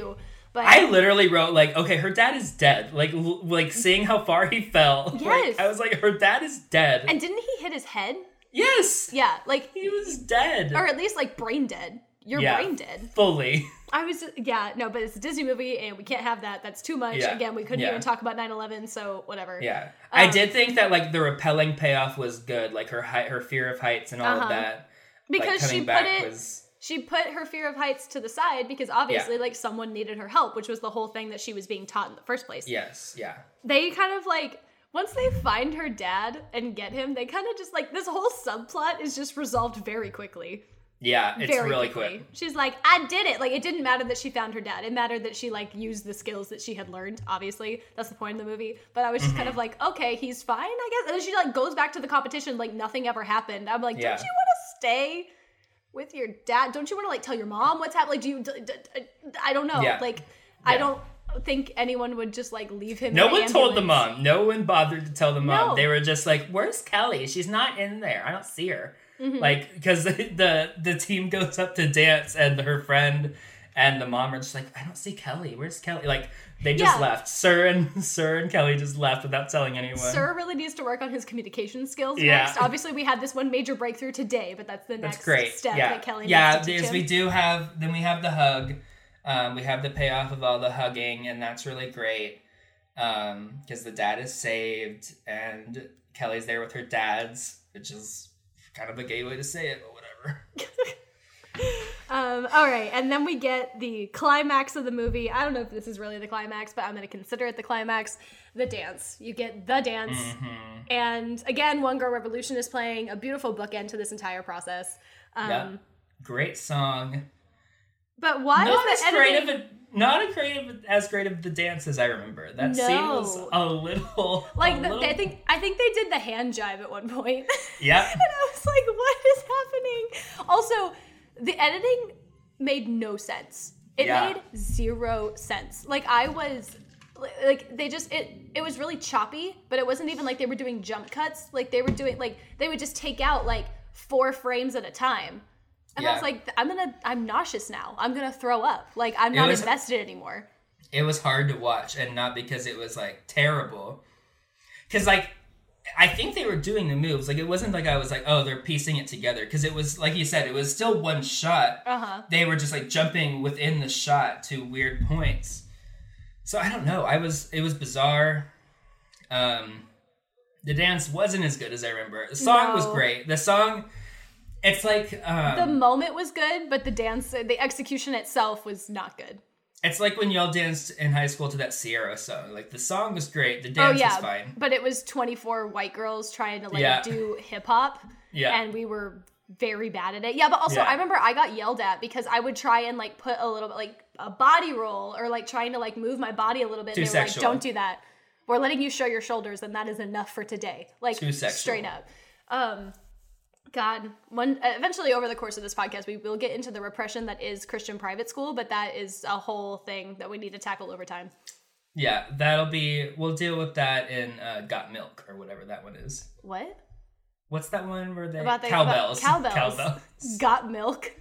Speaker 2: But
Speaker 1: I literally wrote, like, okay, her dad is dead. Like, l- like seeing how far he fell.
Speaker 2: Yes.
Speaker 1: Like, I was like, her dad is dead.
Speaker 2: And didn't he hit his head?
Speaker 1: Yes.
Speaker 2: Yeah, like
Speaker 1: He was dead.
Speaker 2: or at least like brain dead. You're
Speaker 1: Yeah,
Speaker 2: brain dead.
Speaker 1: Fully.
Speaker 2: I was, yeah, no, but it's a Disney movie and we can't have that. That's too much.
Speaker 1: Yeah.
Speaker 2: Again, we couldn't
Speaker 1: Yeah.
Speaker 2: even talk about nine eleven, so whatever.
Speaker 1: Yeah.
Speaker 2: Um,
Speaker 1: I did think that, like, the repelling payoff was good. Like, her height, her fear of heights and all
Speaker 2: Uh-huh.
Speaker 1: of that.
Speaker 2: Because
Speaker 1: like,
Speaker 2: she
Speaker 1: coming
Speaker 2: put
Speaker 1: back
Speaker 2: it,
Speaker 1: was...
Speaker 2: she put her fear of heights to the side because obviously,
Speaker 1: Yeah.
Speaker 2: like, someone needed her help, which was the whole thing that she was being taught in the first place.
Speaker 1: Yes, yeah.
Speaker 2: They kind of, like, once they find her dad and get him, they kind of just, like, this whole subplot is just resolved very quickly.
Speaker 1: Yeah, it's
Speaker 2: Very
Speaker 1: really
Speaker 2: quickly.
Speaker 1: quick.
Speaker 2: She's like, I did it. Like, it didn't matter that she found her dad. It mattered that she, like, used the skills that she had learned, obviously. That's the point of the movie. But I was just
Speaker 1: Mm-hmm.
Speaker 2: kind of like, okay, he's fine, I guess. And then she, like, goes back to the competition like nothing ever happened. I'm like,
Speaker 1: Yeah.
Speaker 2: don't you want to stay with your dad? Don't you want to, like, tell your mom what's happening? Like, do you... D- d- d- I don't know.
Speaker 1: Yeah.
Speaker 2: Like, I
Speaker 1: Yeah.
Speaker 2: don't think anyone would just, like, leave him
Speaker 1: No
Speaker 2: in
Speaker 1: one
Speaker 2: an
Speaker 1: told the
Speaker 2: ambulance.
Speaker 1: mom. No one bothered to tell the mom.
Speaker 2: No.
Speaker 1: They were just like, "Where's Kelly? She's not in there. I don't see her."
Speaker 2: Mm-hmm.
Speaker 1: Like, because the, the the team goes up to dance, and her friend and the mom are just like, "I don't see Kelly. Where's Kelly?" Like, they just
Speaker 2: Yeah.
Speaker 1: left. Sir and Sir and Kelly just left without telling anyone.
Speaker 2: Sir really needs to work on his communication skills
Speaker 1: Yeah.
Speaker 2: next. Obviously, we had this one major breakthrough today, but that's the
Speaker 1: That's
Speaker 2: next
Speaker 1: great.
Speaker 2: step
Speaker 1: yeah,
Speaker 2: that Kelly
Speaker 1: yeah.
Speaker 2: needs to teach
Speaker 1: because
Speaker 2: him.
Speaker 1: we do have. Then we have the hug. Um, we have the payoff of all the hugging, and that's really great. Um, because the dad is saved, and Kelly's there with her dads, which is kind of a gay way to say it, but whatever.
Speaker 2: Um, all right, and then we get the climax of the movie. I don't know if this is really the climax, but I'm going to consider it the climax. The dance. You get the dance.
Speaker 1: Mm-hmm.
Speaker 2: And again, One Girl Revolution is playing a beautiful bookend to this entire process. Um,
Speaker 1: Yep. Great song.
Speaker 2: But why
Speaker 1: Not
Speaker 2: is
Speaker 1: as
Speaker 2: the
Speaker 1: great
Speaker 2: editing...
Speaker 1: of a not a great of, as great of the dance as I remember. That scene was
Speaker 2: No.
Speaker 1: a little
Speaker 2: Like,
Speaker 1: a
Speaker 2: the,
Speaker 1: little,
Speaker 2: I think I think they did the hand jive at one point.
Speaker 1: Yep.
Speaker 2: And I was like, what is happening? Also, the editing made no sense. It
Speaker 1: Yeah.
Speaker 2: made zero sense. Like, I was, like, they just, it, it was really choppy, but it wasn't even like they were doing jump cuts. Like, they were doing, like, they would just take out, like, four frames at a time. And I
Speaker 1: Yeah.
Speaker 2: was like, I'm gonna, I'm nauseous now. I'm gonna throw up. Like, I'm
Speaker 1: It
Speaker 2: not
Speaker 1: was-
Speaker 2: invested anymore.
Speaker 1: It was hard to watch, and not because it was like terrible. Because like I think they were doing the moves. Like, it wasn't like I was like, oh, they're piecing it together. Because it was, like you said, it was still one shot.
Speaker 2: Uh-huh.
Speaker 1: They were just like jumping within the shot to weird points. So I don't know. I was it was bizarre. Um, the dance wasn't as good as I remember. The song
Speaker 2: No.
Speaker 1: was great. The song, it's like um,
Speaker 2: The moment was good, but the dance, the execution itself was not good.
Speaker 1: it's like when y'all danced in high school to that Sierra song. Like, the song was great. The
Speaker 2: Oh
Speaker 1: dance
Speaker 2: yeah,
Speaker 1: was fine.
Speaker 2: but it was twenty-four white girls trying to like
Speaker 1: Yeah.
Speaker 2: do hip hop,
Speaker 1: Yeah.
Speaker 2: and we were very bad at it. Yeah, but also
Speaker 1: Yeah.
Speaker 2: I remember I got yelled at because I would try and like put a little bit like a body roll or like trying to like move my body a little bit.
Speaker 1: Too
Speaker 2: and they were
Speaker 1: sexual.
Speaker 2: like, "Don't do that. We're letting you show your shoulders, and that is enough for today." Like
Speaker 1: Too sexual.
Speaker 2: straight up. Um, God, one eventually over the course of this podcast, we will get into the repression that is Christian private school, but that is a whole thing that we need to tackle over time.
Speaker 1: Yeah, that'll be, we'll deal with that in uh, Got Milk, or whatever that one is.
Speaker 2: What?
Speaker 1: What's that one where they...
Speaker 2: About the
Speaker 1: Cowbells.
Speaker 2: about cowbells.
Speaker 1: Cowbells.
Speaker 2: Got milk.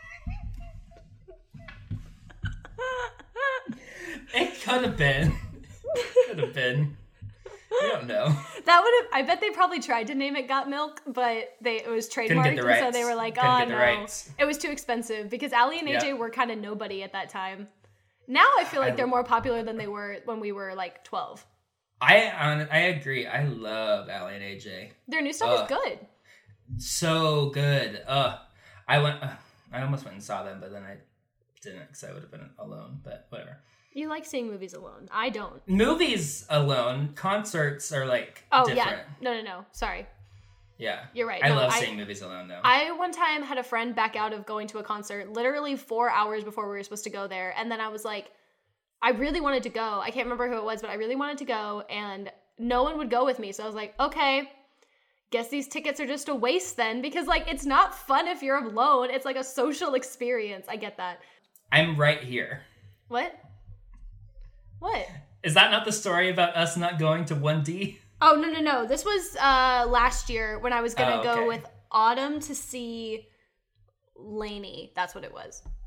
Speaker 1: It could have been. Could have been. We don't know.
Speaker 2: That would have. I bet they probably tried to name it Got Milk, but they it was trademarked,
Speaker 1: get the
Speaker 2: and so
Speaker 1: rights.
Speaker 2: they were like,
Speaker 1: Couldn't
Speaker 2: "Oh
Speaker 1: get the
Speaker 2: no,
Speaker 1: rights.
Speaker 2: it was too expensive." Because Ali and A J
Speaker 1: Yeah.
Speaker 2: were kind of nobody at that time. Now I feel like
Speaker 1: I-
Speaker 2: they're more popular than they were when we were like twelve.
Speaker 1: I hon- I agree. I love Allie and A J.
Speaker 2: Their new stuff
Speaker 1: Ugh.
Speaker 2: is good.
Speaker 1: So good. Uh, I went. Uh, I almost went and saw them, but then I didn't because I would have been alone. But whatever.
Speaker 2: You like seeing movies alone. I don't.
Speaker 1: Movies alone. Concerts are like
Speaker 2: Oh
Speaker 1: different.
Speaker 2: yeah, no, no, no. Sorry,
Speaker 1: Yeah.
Speaker 2: you're right.
Speaker 1: I
Speaker 2: No,
Speaker 1: love
Speaker 2: I-
Speaker 1: seeing movies alone though.
Speaker 2: I one time had a friend back out of going to a concert literally four hours before we were supposed to go there. And then I was like, I really wanted to go. I can't remember who it was, but I really wanted to go. And no one would go with me. So I was like, okay, guess these tickets are just a waste then. Because like, it's not fun if you're alone. It's like a social experience. I get that.
Speaker 1: I'm right here.
Speaker 2: What? What?
Speaker 1: Is that not the story about us not going to one D?
Speaker 2: Oh, no, no, no. This was uh, last year when I was going to
Speaker 1: Oh,
Speaker 2: go
Speaker 1: okay.
Speaker 2: with Autumn to see Lainey. That's what it was.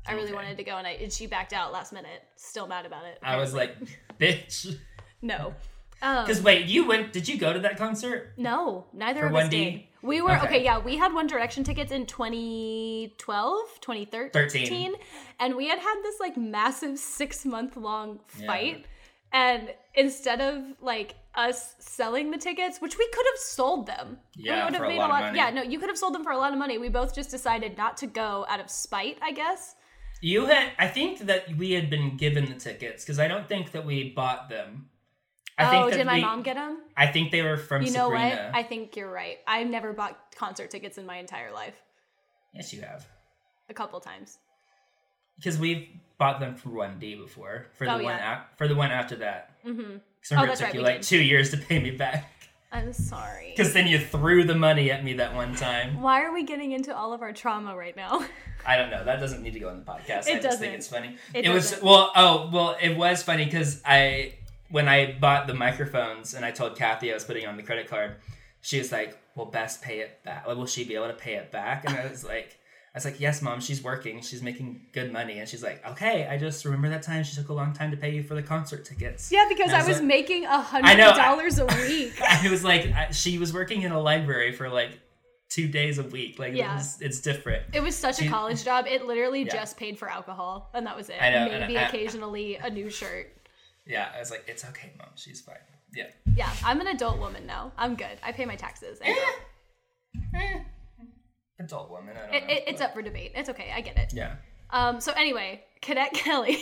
Speaker 2: I really
Speaker 1: Okay.
Speaker 2: wanted to go, and, I, and she backed out last minute. Still mad about it.
Speaker 1: I was like, bitch.
Speaker 2: no. Um,
Speaker 1: Because wait, you went? Did you go to that concert?
Speaker 2: no, neither
Speaker 1: For
Speaker 2: of us
Speaker 1: one D?
Speaker 2: did. We were, okay.
Speaker 1: Okay.
Speaker 2: yeah, we had One Direction tickets in twenty twelve, twenty thirteen.
Speaker 1: thirteen.
Speaker 2: And we had had this, like, massive six-month-long
Speaker 1: Yeah.
Speaker 2: fight. And instead of, like, us selling the tickets, which we could have sold them.
Speaker 1: Yeah,
Speaker 2: we would have
Speaker 1: for a
Speaker 2: made
Speaker 1: lot of money.
Speaker 2: Yeah, no, you could have sold them for a lot of money. We both just decided not to go out of spite, I guess.
Speaker 1: You had. I think that we had been given the tickets because I don't think that we bought them. I
Speaker 2: oh,
Speaker 1: think that
Speaker 2: did my
Speaker 1: we,
Speaker 2: mom get them?
Speaker 1: I think they were from
Speaker 2: You know
Speaker 1: Sabrina.
Speaker 2: what? I think you're right. I've never bought concert tickets in my entire life.
Speaker 1: Yes, you have.
Speaker 2: A couple times.
Speaker 1: Because we've bought them for one D before. For the
Speaker 2: Oh,
Speaker 1: one
Speaker 2: yeah.
Speaker 1: a- for the one after that.
Speaker 2: Mm-hmm.
Speaker 1: Because
Speaker 2: Oh,
Speaker 1: remember,
Speaker 2: that's
Speaker 1: it took
Speaker 2: right,
Speaker 1: you
Speaker 2: we
Speaker 1: like
Speaker 2: did.
Speaker 1: two years to pay me back.
Speaker 2: I'm sorry.
Speaker 1: Because then you threw the money at me that one time.
Speaker 2: Why are we getting into all of our trauma right now?
Speaker 1: I don't know. That doesn't need to go in the podcast.
Speaker 2: It
Speaker 1: I just think
Speaker 2: doesn't.
Speaker 1: it's funny.
Speaker 2: It
Speaker 1: It, was
Speaker 2: doesn't.
Speaker 1: well. Oh, well. It was funny because I when I bought the microphones and I told Kathy I was putting on the credit card, she was like, "Will Bess pay it back? Will she be able to pay it back?" And I was like, "I was like, yes, Mom. She's working. She's making good money." And she's like, "Okay. I just remember that time she took a long time to pay you for the concert tickets."
Speaker 2: Yeah, because
Speaker 1: And
Speaker 2: I was
Speaker 1: like,
Speaker 2: making a
Speaker 1: I
Speaker 2: hundred
Speaker 1: know, I-
Speaker 2: dollars a week.
Speaker 1: I was like, I, she was working in a library for like two days a week. Like,
Speaker 2: Yeah.
Speaker 1: it was, it's different.
Speaker 2: It was such a
Speaker 1: She-
Speaker 2: college job. It literally
Speaker 1: Yeah.
Speaker 2: just paid for alcohol, and that was it.
Speaker 1: I know, and
Speaker 2: Maybe
Speaker 1: I-
Speaker 2: occasionally a new shirt.
Speaker 1: Yeah, I was like, it's okay, Mom. She's fine. Yeah.
Speaker 2: Yeah, I'm an adult woman now. I'm good. I pay my taxes. I go.
Speaker 1: Eh. Adult woman. I don't
Speaker 2: It,
Speaker 1: know.
Speaker 2: it, it's
Speaker 1: but-
Speaker 2: up for debate. It's okay. I get it.
Speaker 1: Yeah.
Speaker 2: Um, so anyway, Cadet Kelly.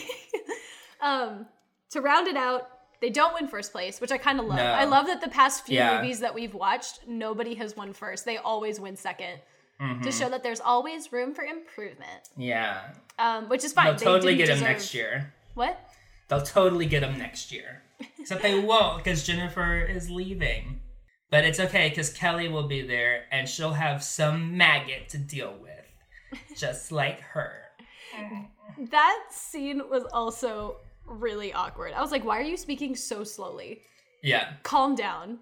Speaker 2: um, to round it out, they don't win first place, which I kind of love.
Speaker 1: No.
Speaker 2: I love that the past few
Speaker 1: Yeah.
Speaker 2: movies that we've watched, nobody has won first. They always win second
Speaker 1: Mm-hmm.
Speaker 2: to show that there's always room for improvement,
Speaker 1: Yeah.
Speaker 2: um, which is fine.
Speaker 1: They'll
Speaker 2: They
Speaker 1: totally
Speaker 2: didn't
Speaker 1: get him
Speaker 2: deserve-
Speaker 1: next year.
Speaker 2: What?
Speaker 1: They'll totally get him next year. Except they won't because Jennifer is leaving. But it's okay because Kelly will be there and she'll have some maggot to deal with. Just like her.
Speaker 2: That scene was also really awkward. I was like, why are you speaking so slowly?
Speaker 1: Yeah.
Speaker 2: Calm down.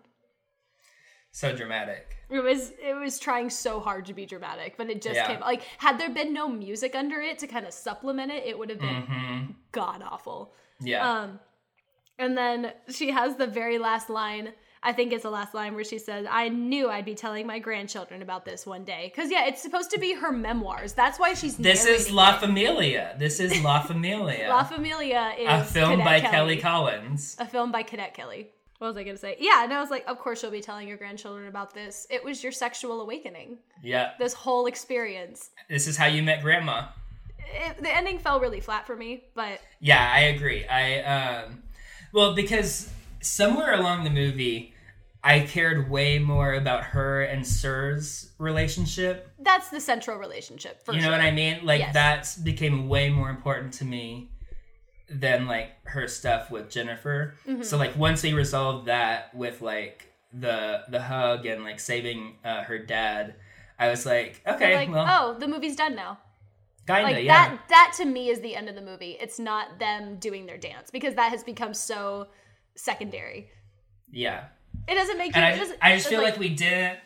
Speaker 1: So dramatic.
Speaker 2: It was it was trying so hard to be dramatic, but it just
Speaker 1: Yeah.
Speaker 2: came like had there been no music under it to kind of supplement it, it would have been
Speaker 1: Mm-hmm.
Speaker 2: god awful.
Speaker 1: Yeah.
Speaker 2: Um and then she has the very last line, I think it's the last line where she says, "I knew I'd be telling my grandchildren about this one day." Cuz yeah, it's supposed to be her memoirs. That's why she's
Speaker 1: this is
Speaker 2: narrating
Speaker 1: La
Speaker 2: it.
Speaker 1: Familia. This is La Familia.
Speaker 2: La Familia is
Speaker 1: a film
Speaker 2: Cadet
Speaker 1: by Kelly Collins.
Speaker 2: A film by Cadet Kelly. What was I going to say? Yeah, and I was like, of course you'll be telling your grandchildren about this. It was your sexual awakening.
Speaker 1: Yeah.
Speaker 2: This whole experience.
Speaker 1: This is how you met Grandma.
Speaker 2: It, the ending fell really flat for me, but
Speaker 1: Yeah, I agree. I um well, because somewhere along the movie I cared way more about her and Sir's relationship.
Speaker 2: that's the central relationship for
Speaker 1: You know
Speaker 2: sure.
Speaker 1: what I mean? Like
Speaker 2: Yes.
Speaker 1: that became way more important to me than like her stuff with Jennifer.
Speaker 2: Mm-hmm.
Speaker 1: So like once they resolved that with like the the hug and like saving uh, her dad, I was like, okay,
Speaker 2: like,
Speaker 1: well,
Speaker 2: oh, the movie's done now.
Speaker 1: kinda,
Speaker 2: Like
Speaker 1: yeah.
Speaker 2: that that to me is the end of the movie. It's not them doing their dance because that has become so secondary.
Speaker 1: Yeah.
Speaker 2: It doesn't make you
Speaker 1: And I
Speaker 2: it
Speaker 1: just,
Speaker 2: doesn't-
Speaker 1: I just
Speaker 2: it's
Speaker 1: feel like, we didn't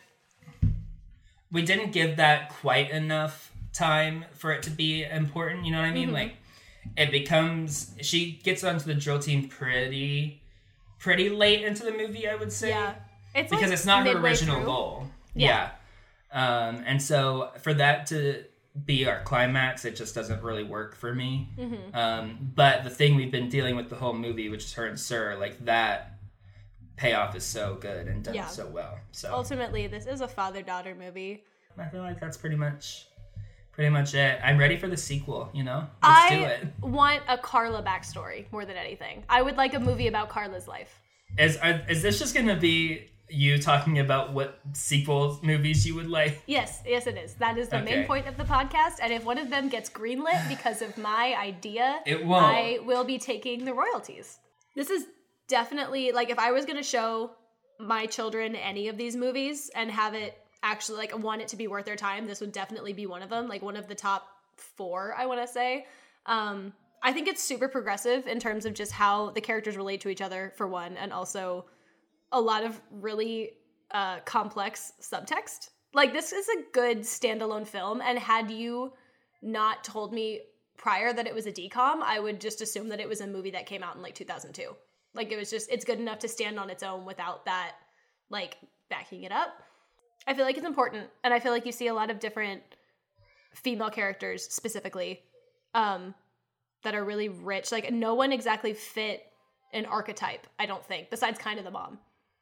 Speaker 1: we didn't give that quite enough time for it to be important, you know what I mean?
Speaker 2: Mm-hmm.
Speaker 1: Like it becomes she gets onto the drill team pretty pretty late into the movie, I would say.
Speaker 2: yeah. It's
Speaker 1: Because
Speaker 2: like
Speaker 1: it's not her
Speaker 2: midway
Speaker 1: original
Speaker 2: through.
Speaker 1: goal.
Speaker 2: Yeah.
Speaker 1: Yeah. Um and so for that to be our climax, it just doesn't really work for me.
Speaker 2: Mm-hmm.
Speaker 1: Um but the thing we've been dealing with the whole movie, which is her and Sir, like that payoff is so good and done
Speaker 2: Yeah.
Speaker 1: so well. So
Speaker 2: Ultimately, this is a father-daughter movie.
Speaker 1: I feel like that's pretty much pretty much it. I'm ready for the sequel, you know? Let's do
Speaker 2: I
Speaker 1: it.
Speaker 2: want a Carla backstory more than anything. I would like a movie about Carla's life.
Speaker 1: Is are, is this just gonna be you talking about what sequel movies you would like?
Speaker 2: Yes, yes it is. That is the main
Speaker 1: Okay.
Speaker 2: point of the podcast. And if one of them gets greenlit because of my idea,
Speaker 1: It won't.
Speaker 2: I will be taking the royalties. This is definitely, like, if I was going to show my children any of these movies and have it actually, like, want it to be worth their time, this would definitely be one of them. Like, one of the top four, I want to say. Um, I think it's super progressive in terms of just how the characters relate to each other, for one, and also a lot of really uh, complex subtext. Like, this is a good standalone film, and had you not told me prior that it was a D COM, I would just assume that it was a movie that came out in like two thousand two. Like it was just, it's good enough to stand on its own without that like backing it up. I feel like it's important, and I feel like you see a lot of different female characters specifically um, that are really rich. Like no one exactly fit an archetype, I don't think, besides kind of the mom.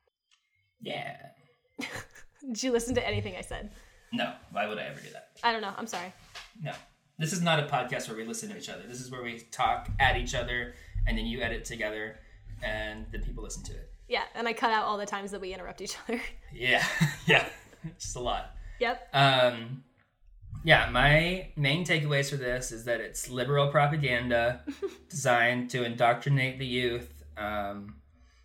Speaker 1: Yeah.
Speaker 2: Did you listen to anything I said?
Speaker 1: No. Why would I ever do that?
Speaker 2: I don't know. I'm sorry.
Speaker 1: No. This is not a podcast where we listen to each other. This is where we talk at each other, and then you edit together, and then people listen to it.
Speaker 2: Yeah, and I cut out all the times that we interrupt each other.
Speaker 1: Yeah. Yeah. Just a lot.
Speaker 2: Yep.
Speaker 1: Um, yeah, my main takeaways for this is that it's liberal propaganda designed to indoctrinate the youth um,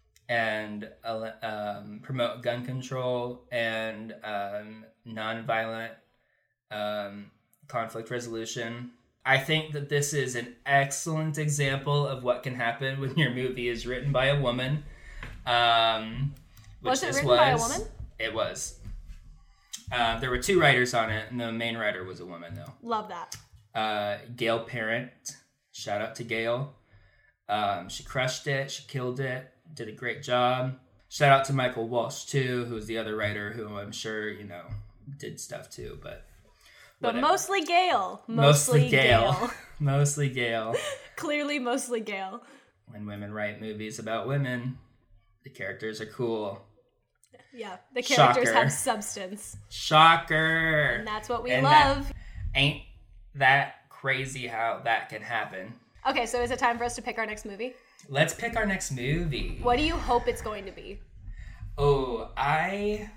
Speaker 1: and uh, um, promote gun control and um, nonviolent um, conflict resolution. I think that this is an excellent example of what can happen when your movie is written by a woman. Um, which
Speaker 2: was it
Speaker 1: this
Speaker 2: written
Speaker 1: was.
Speaker 2: by a woman?
Speaker 1: It was. Uh, there were two writers on it, and the main writer was a woman, though.
Speaker 2: Love that.
Speaker 1: Uh, Gail Parent. Shout out to Gail. Um, she crushed it. She killed it. Did a great job. Shout out to Michael Walsh, too, who's the other writer who I'm sure, you know, did stuff, too. But
Speaker 2: But
Speaker 1: whatever.
Speaker 2: mostly Gail. Mostly,
Speaker 1: Mostly Gail.
Speaker 2: Gail.
Speaker 1: Mostly Gail.
Speaker 2: Clearly mostly Gail.
Speaker 1: When women write movies about women, the characters are cool.
Speaker 2: Yeah, the characters
Speaker 1: Shocker.
Speaker 2: have substance.
Speaker 1: Shocker.
Speaker 2: And that's what we
Speaker 1: And
Speaker 2: love.
Speaker 1: that ain't that crazy how that can happen.
Speaker 2: Okay, so is it time for us to pick our next movie?
Speaker 1: Let's pick our next movie.
Speaker 2: What do you hope it's going to be?
Speaker 1: Oh, I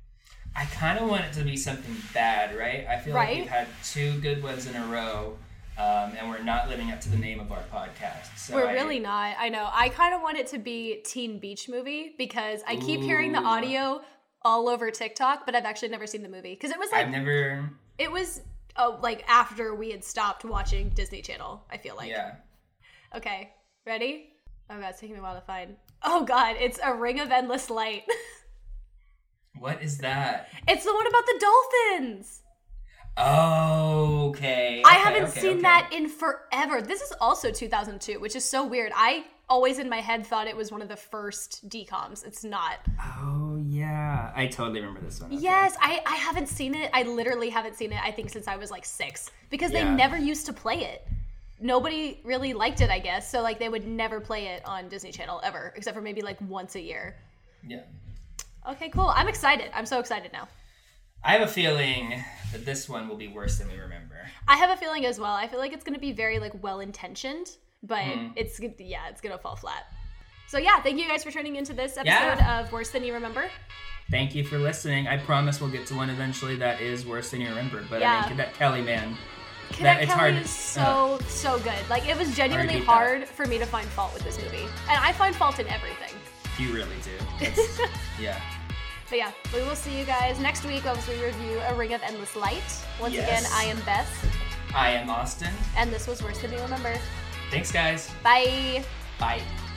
Speaker 1: I kind of want it to be something bad, right? I feel
Speaker 2: Right.
Speaker 1: like we've had two good ones in a row, um, and we're not living up to the name of our podcast. So
Speaker 2: We're
Speaker 1: I-
Speaker 2: really not. I know. I kind of want it to be Teen Beach Movie because I keep hearing the
Speaker 1: Ooh.
Speaker 2: audio all over TikTok, but I've actually never seen the movie because it was like
Speaker 1: I've never.
Speaker 2: it was oh like after we had stopped watching Disney Channel. I feel like.
Speaker 1: Yeah.
Speaker 2: Okay, ready? Oh god, it's taking me a while to find. Oh god, it's A Ring of Endless Light.
Speaker 1: What is that?
Speaker 2: It's the one about the dolphins.
Speaker 1: Oh, okay.
Speaker 2: I
Speaker 1: Okay,
Speaker 2: haven't
Speaker 1: okay,
Speaker 2: seen
Speaker 1: okay.
Speaker 2: that in forever. This is also two thousand two, which is so weird. I always in my head thought it was one of the first D COMs. It's not.
Speaker 1: Oh yeah, I totally remember this one. Okay.
Speaker 2: Yes, I, I haven't seen it. I literally haven't seen it, I think, since I was like six. Because they
Speaker 1: Yeah.
Speaker 2: never used to play it. Nobody really liked it, I guess. So like they would never play it on Disney Channel ever, except for maybe like once a year.
Speaker 1: Yeah.
Speaker 2: Okay, cool. I'm excited. I'm so excited now.
Speaker 1: I have a feeling that this one will be worse than we remember.
Speaker 2: I have a feeling as well. I feel like it's going to be very like well-intentioned, but
Speaker 1: Mm.
Speaker 2: it's yeah, it's going to fall flat. So yeah, thank you guys for tuning into this episode
Speaker 1: Yeah.
Speaker 2: of Worse Than You Remember.
Speaker 1: Thank you for listening. I promise we'll get to one eventually that is worse than you remember. But
Speaker 2: Yeah.
Speaker 1: I mean, Cadet Kelly, man.
Speaker 2: Cadet
Speaker 1: it's
Speaker 2: Kelly
Speaker 1: hard-
Speaker 2: is so, so good. Like, it was genuinely
Speaker 1: beat that.
Speaker 2: hard for me to find fault with this movie. And I find fault in everything.
Speaker 1: You really do. It's, yeah.
Speaker 2: But yeah, we will see you guys next week as we review A Ring of Endless Light. Once
Speaker 1: Yes.
Speaker 2: again, I am Beth,
Speaker 1: I am Austin.
Speaker 2: and this was Worse Than You Remember.
Speaker 1: Thanks, guys.
Speaker 2: Bye!
Speaker 1: Bye.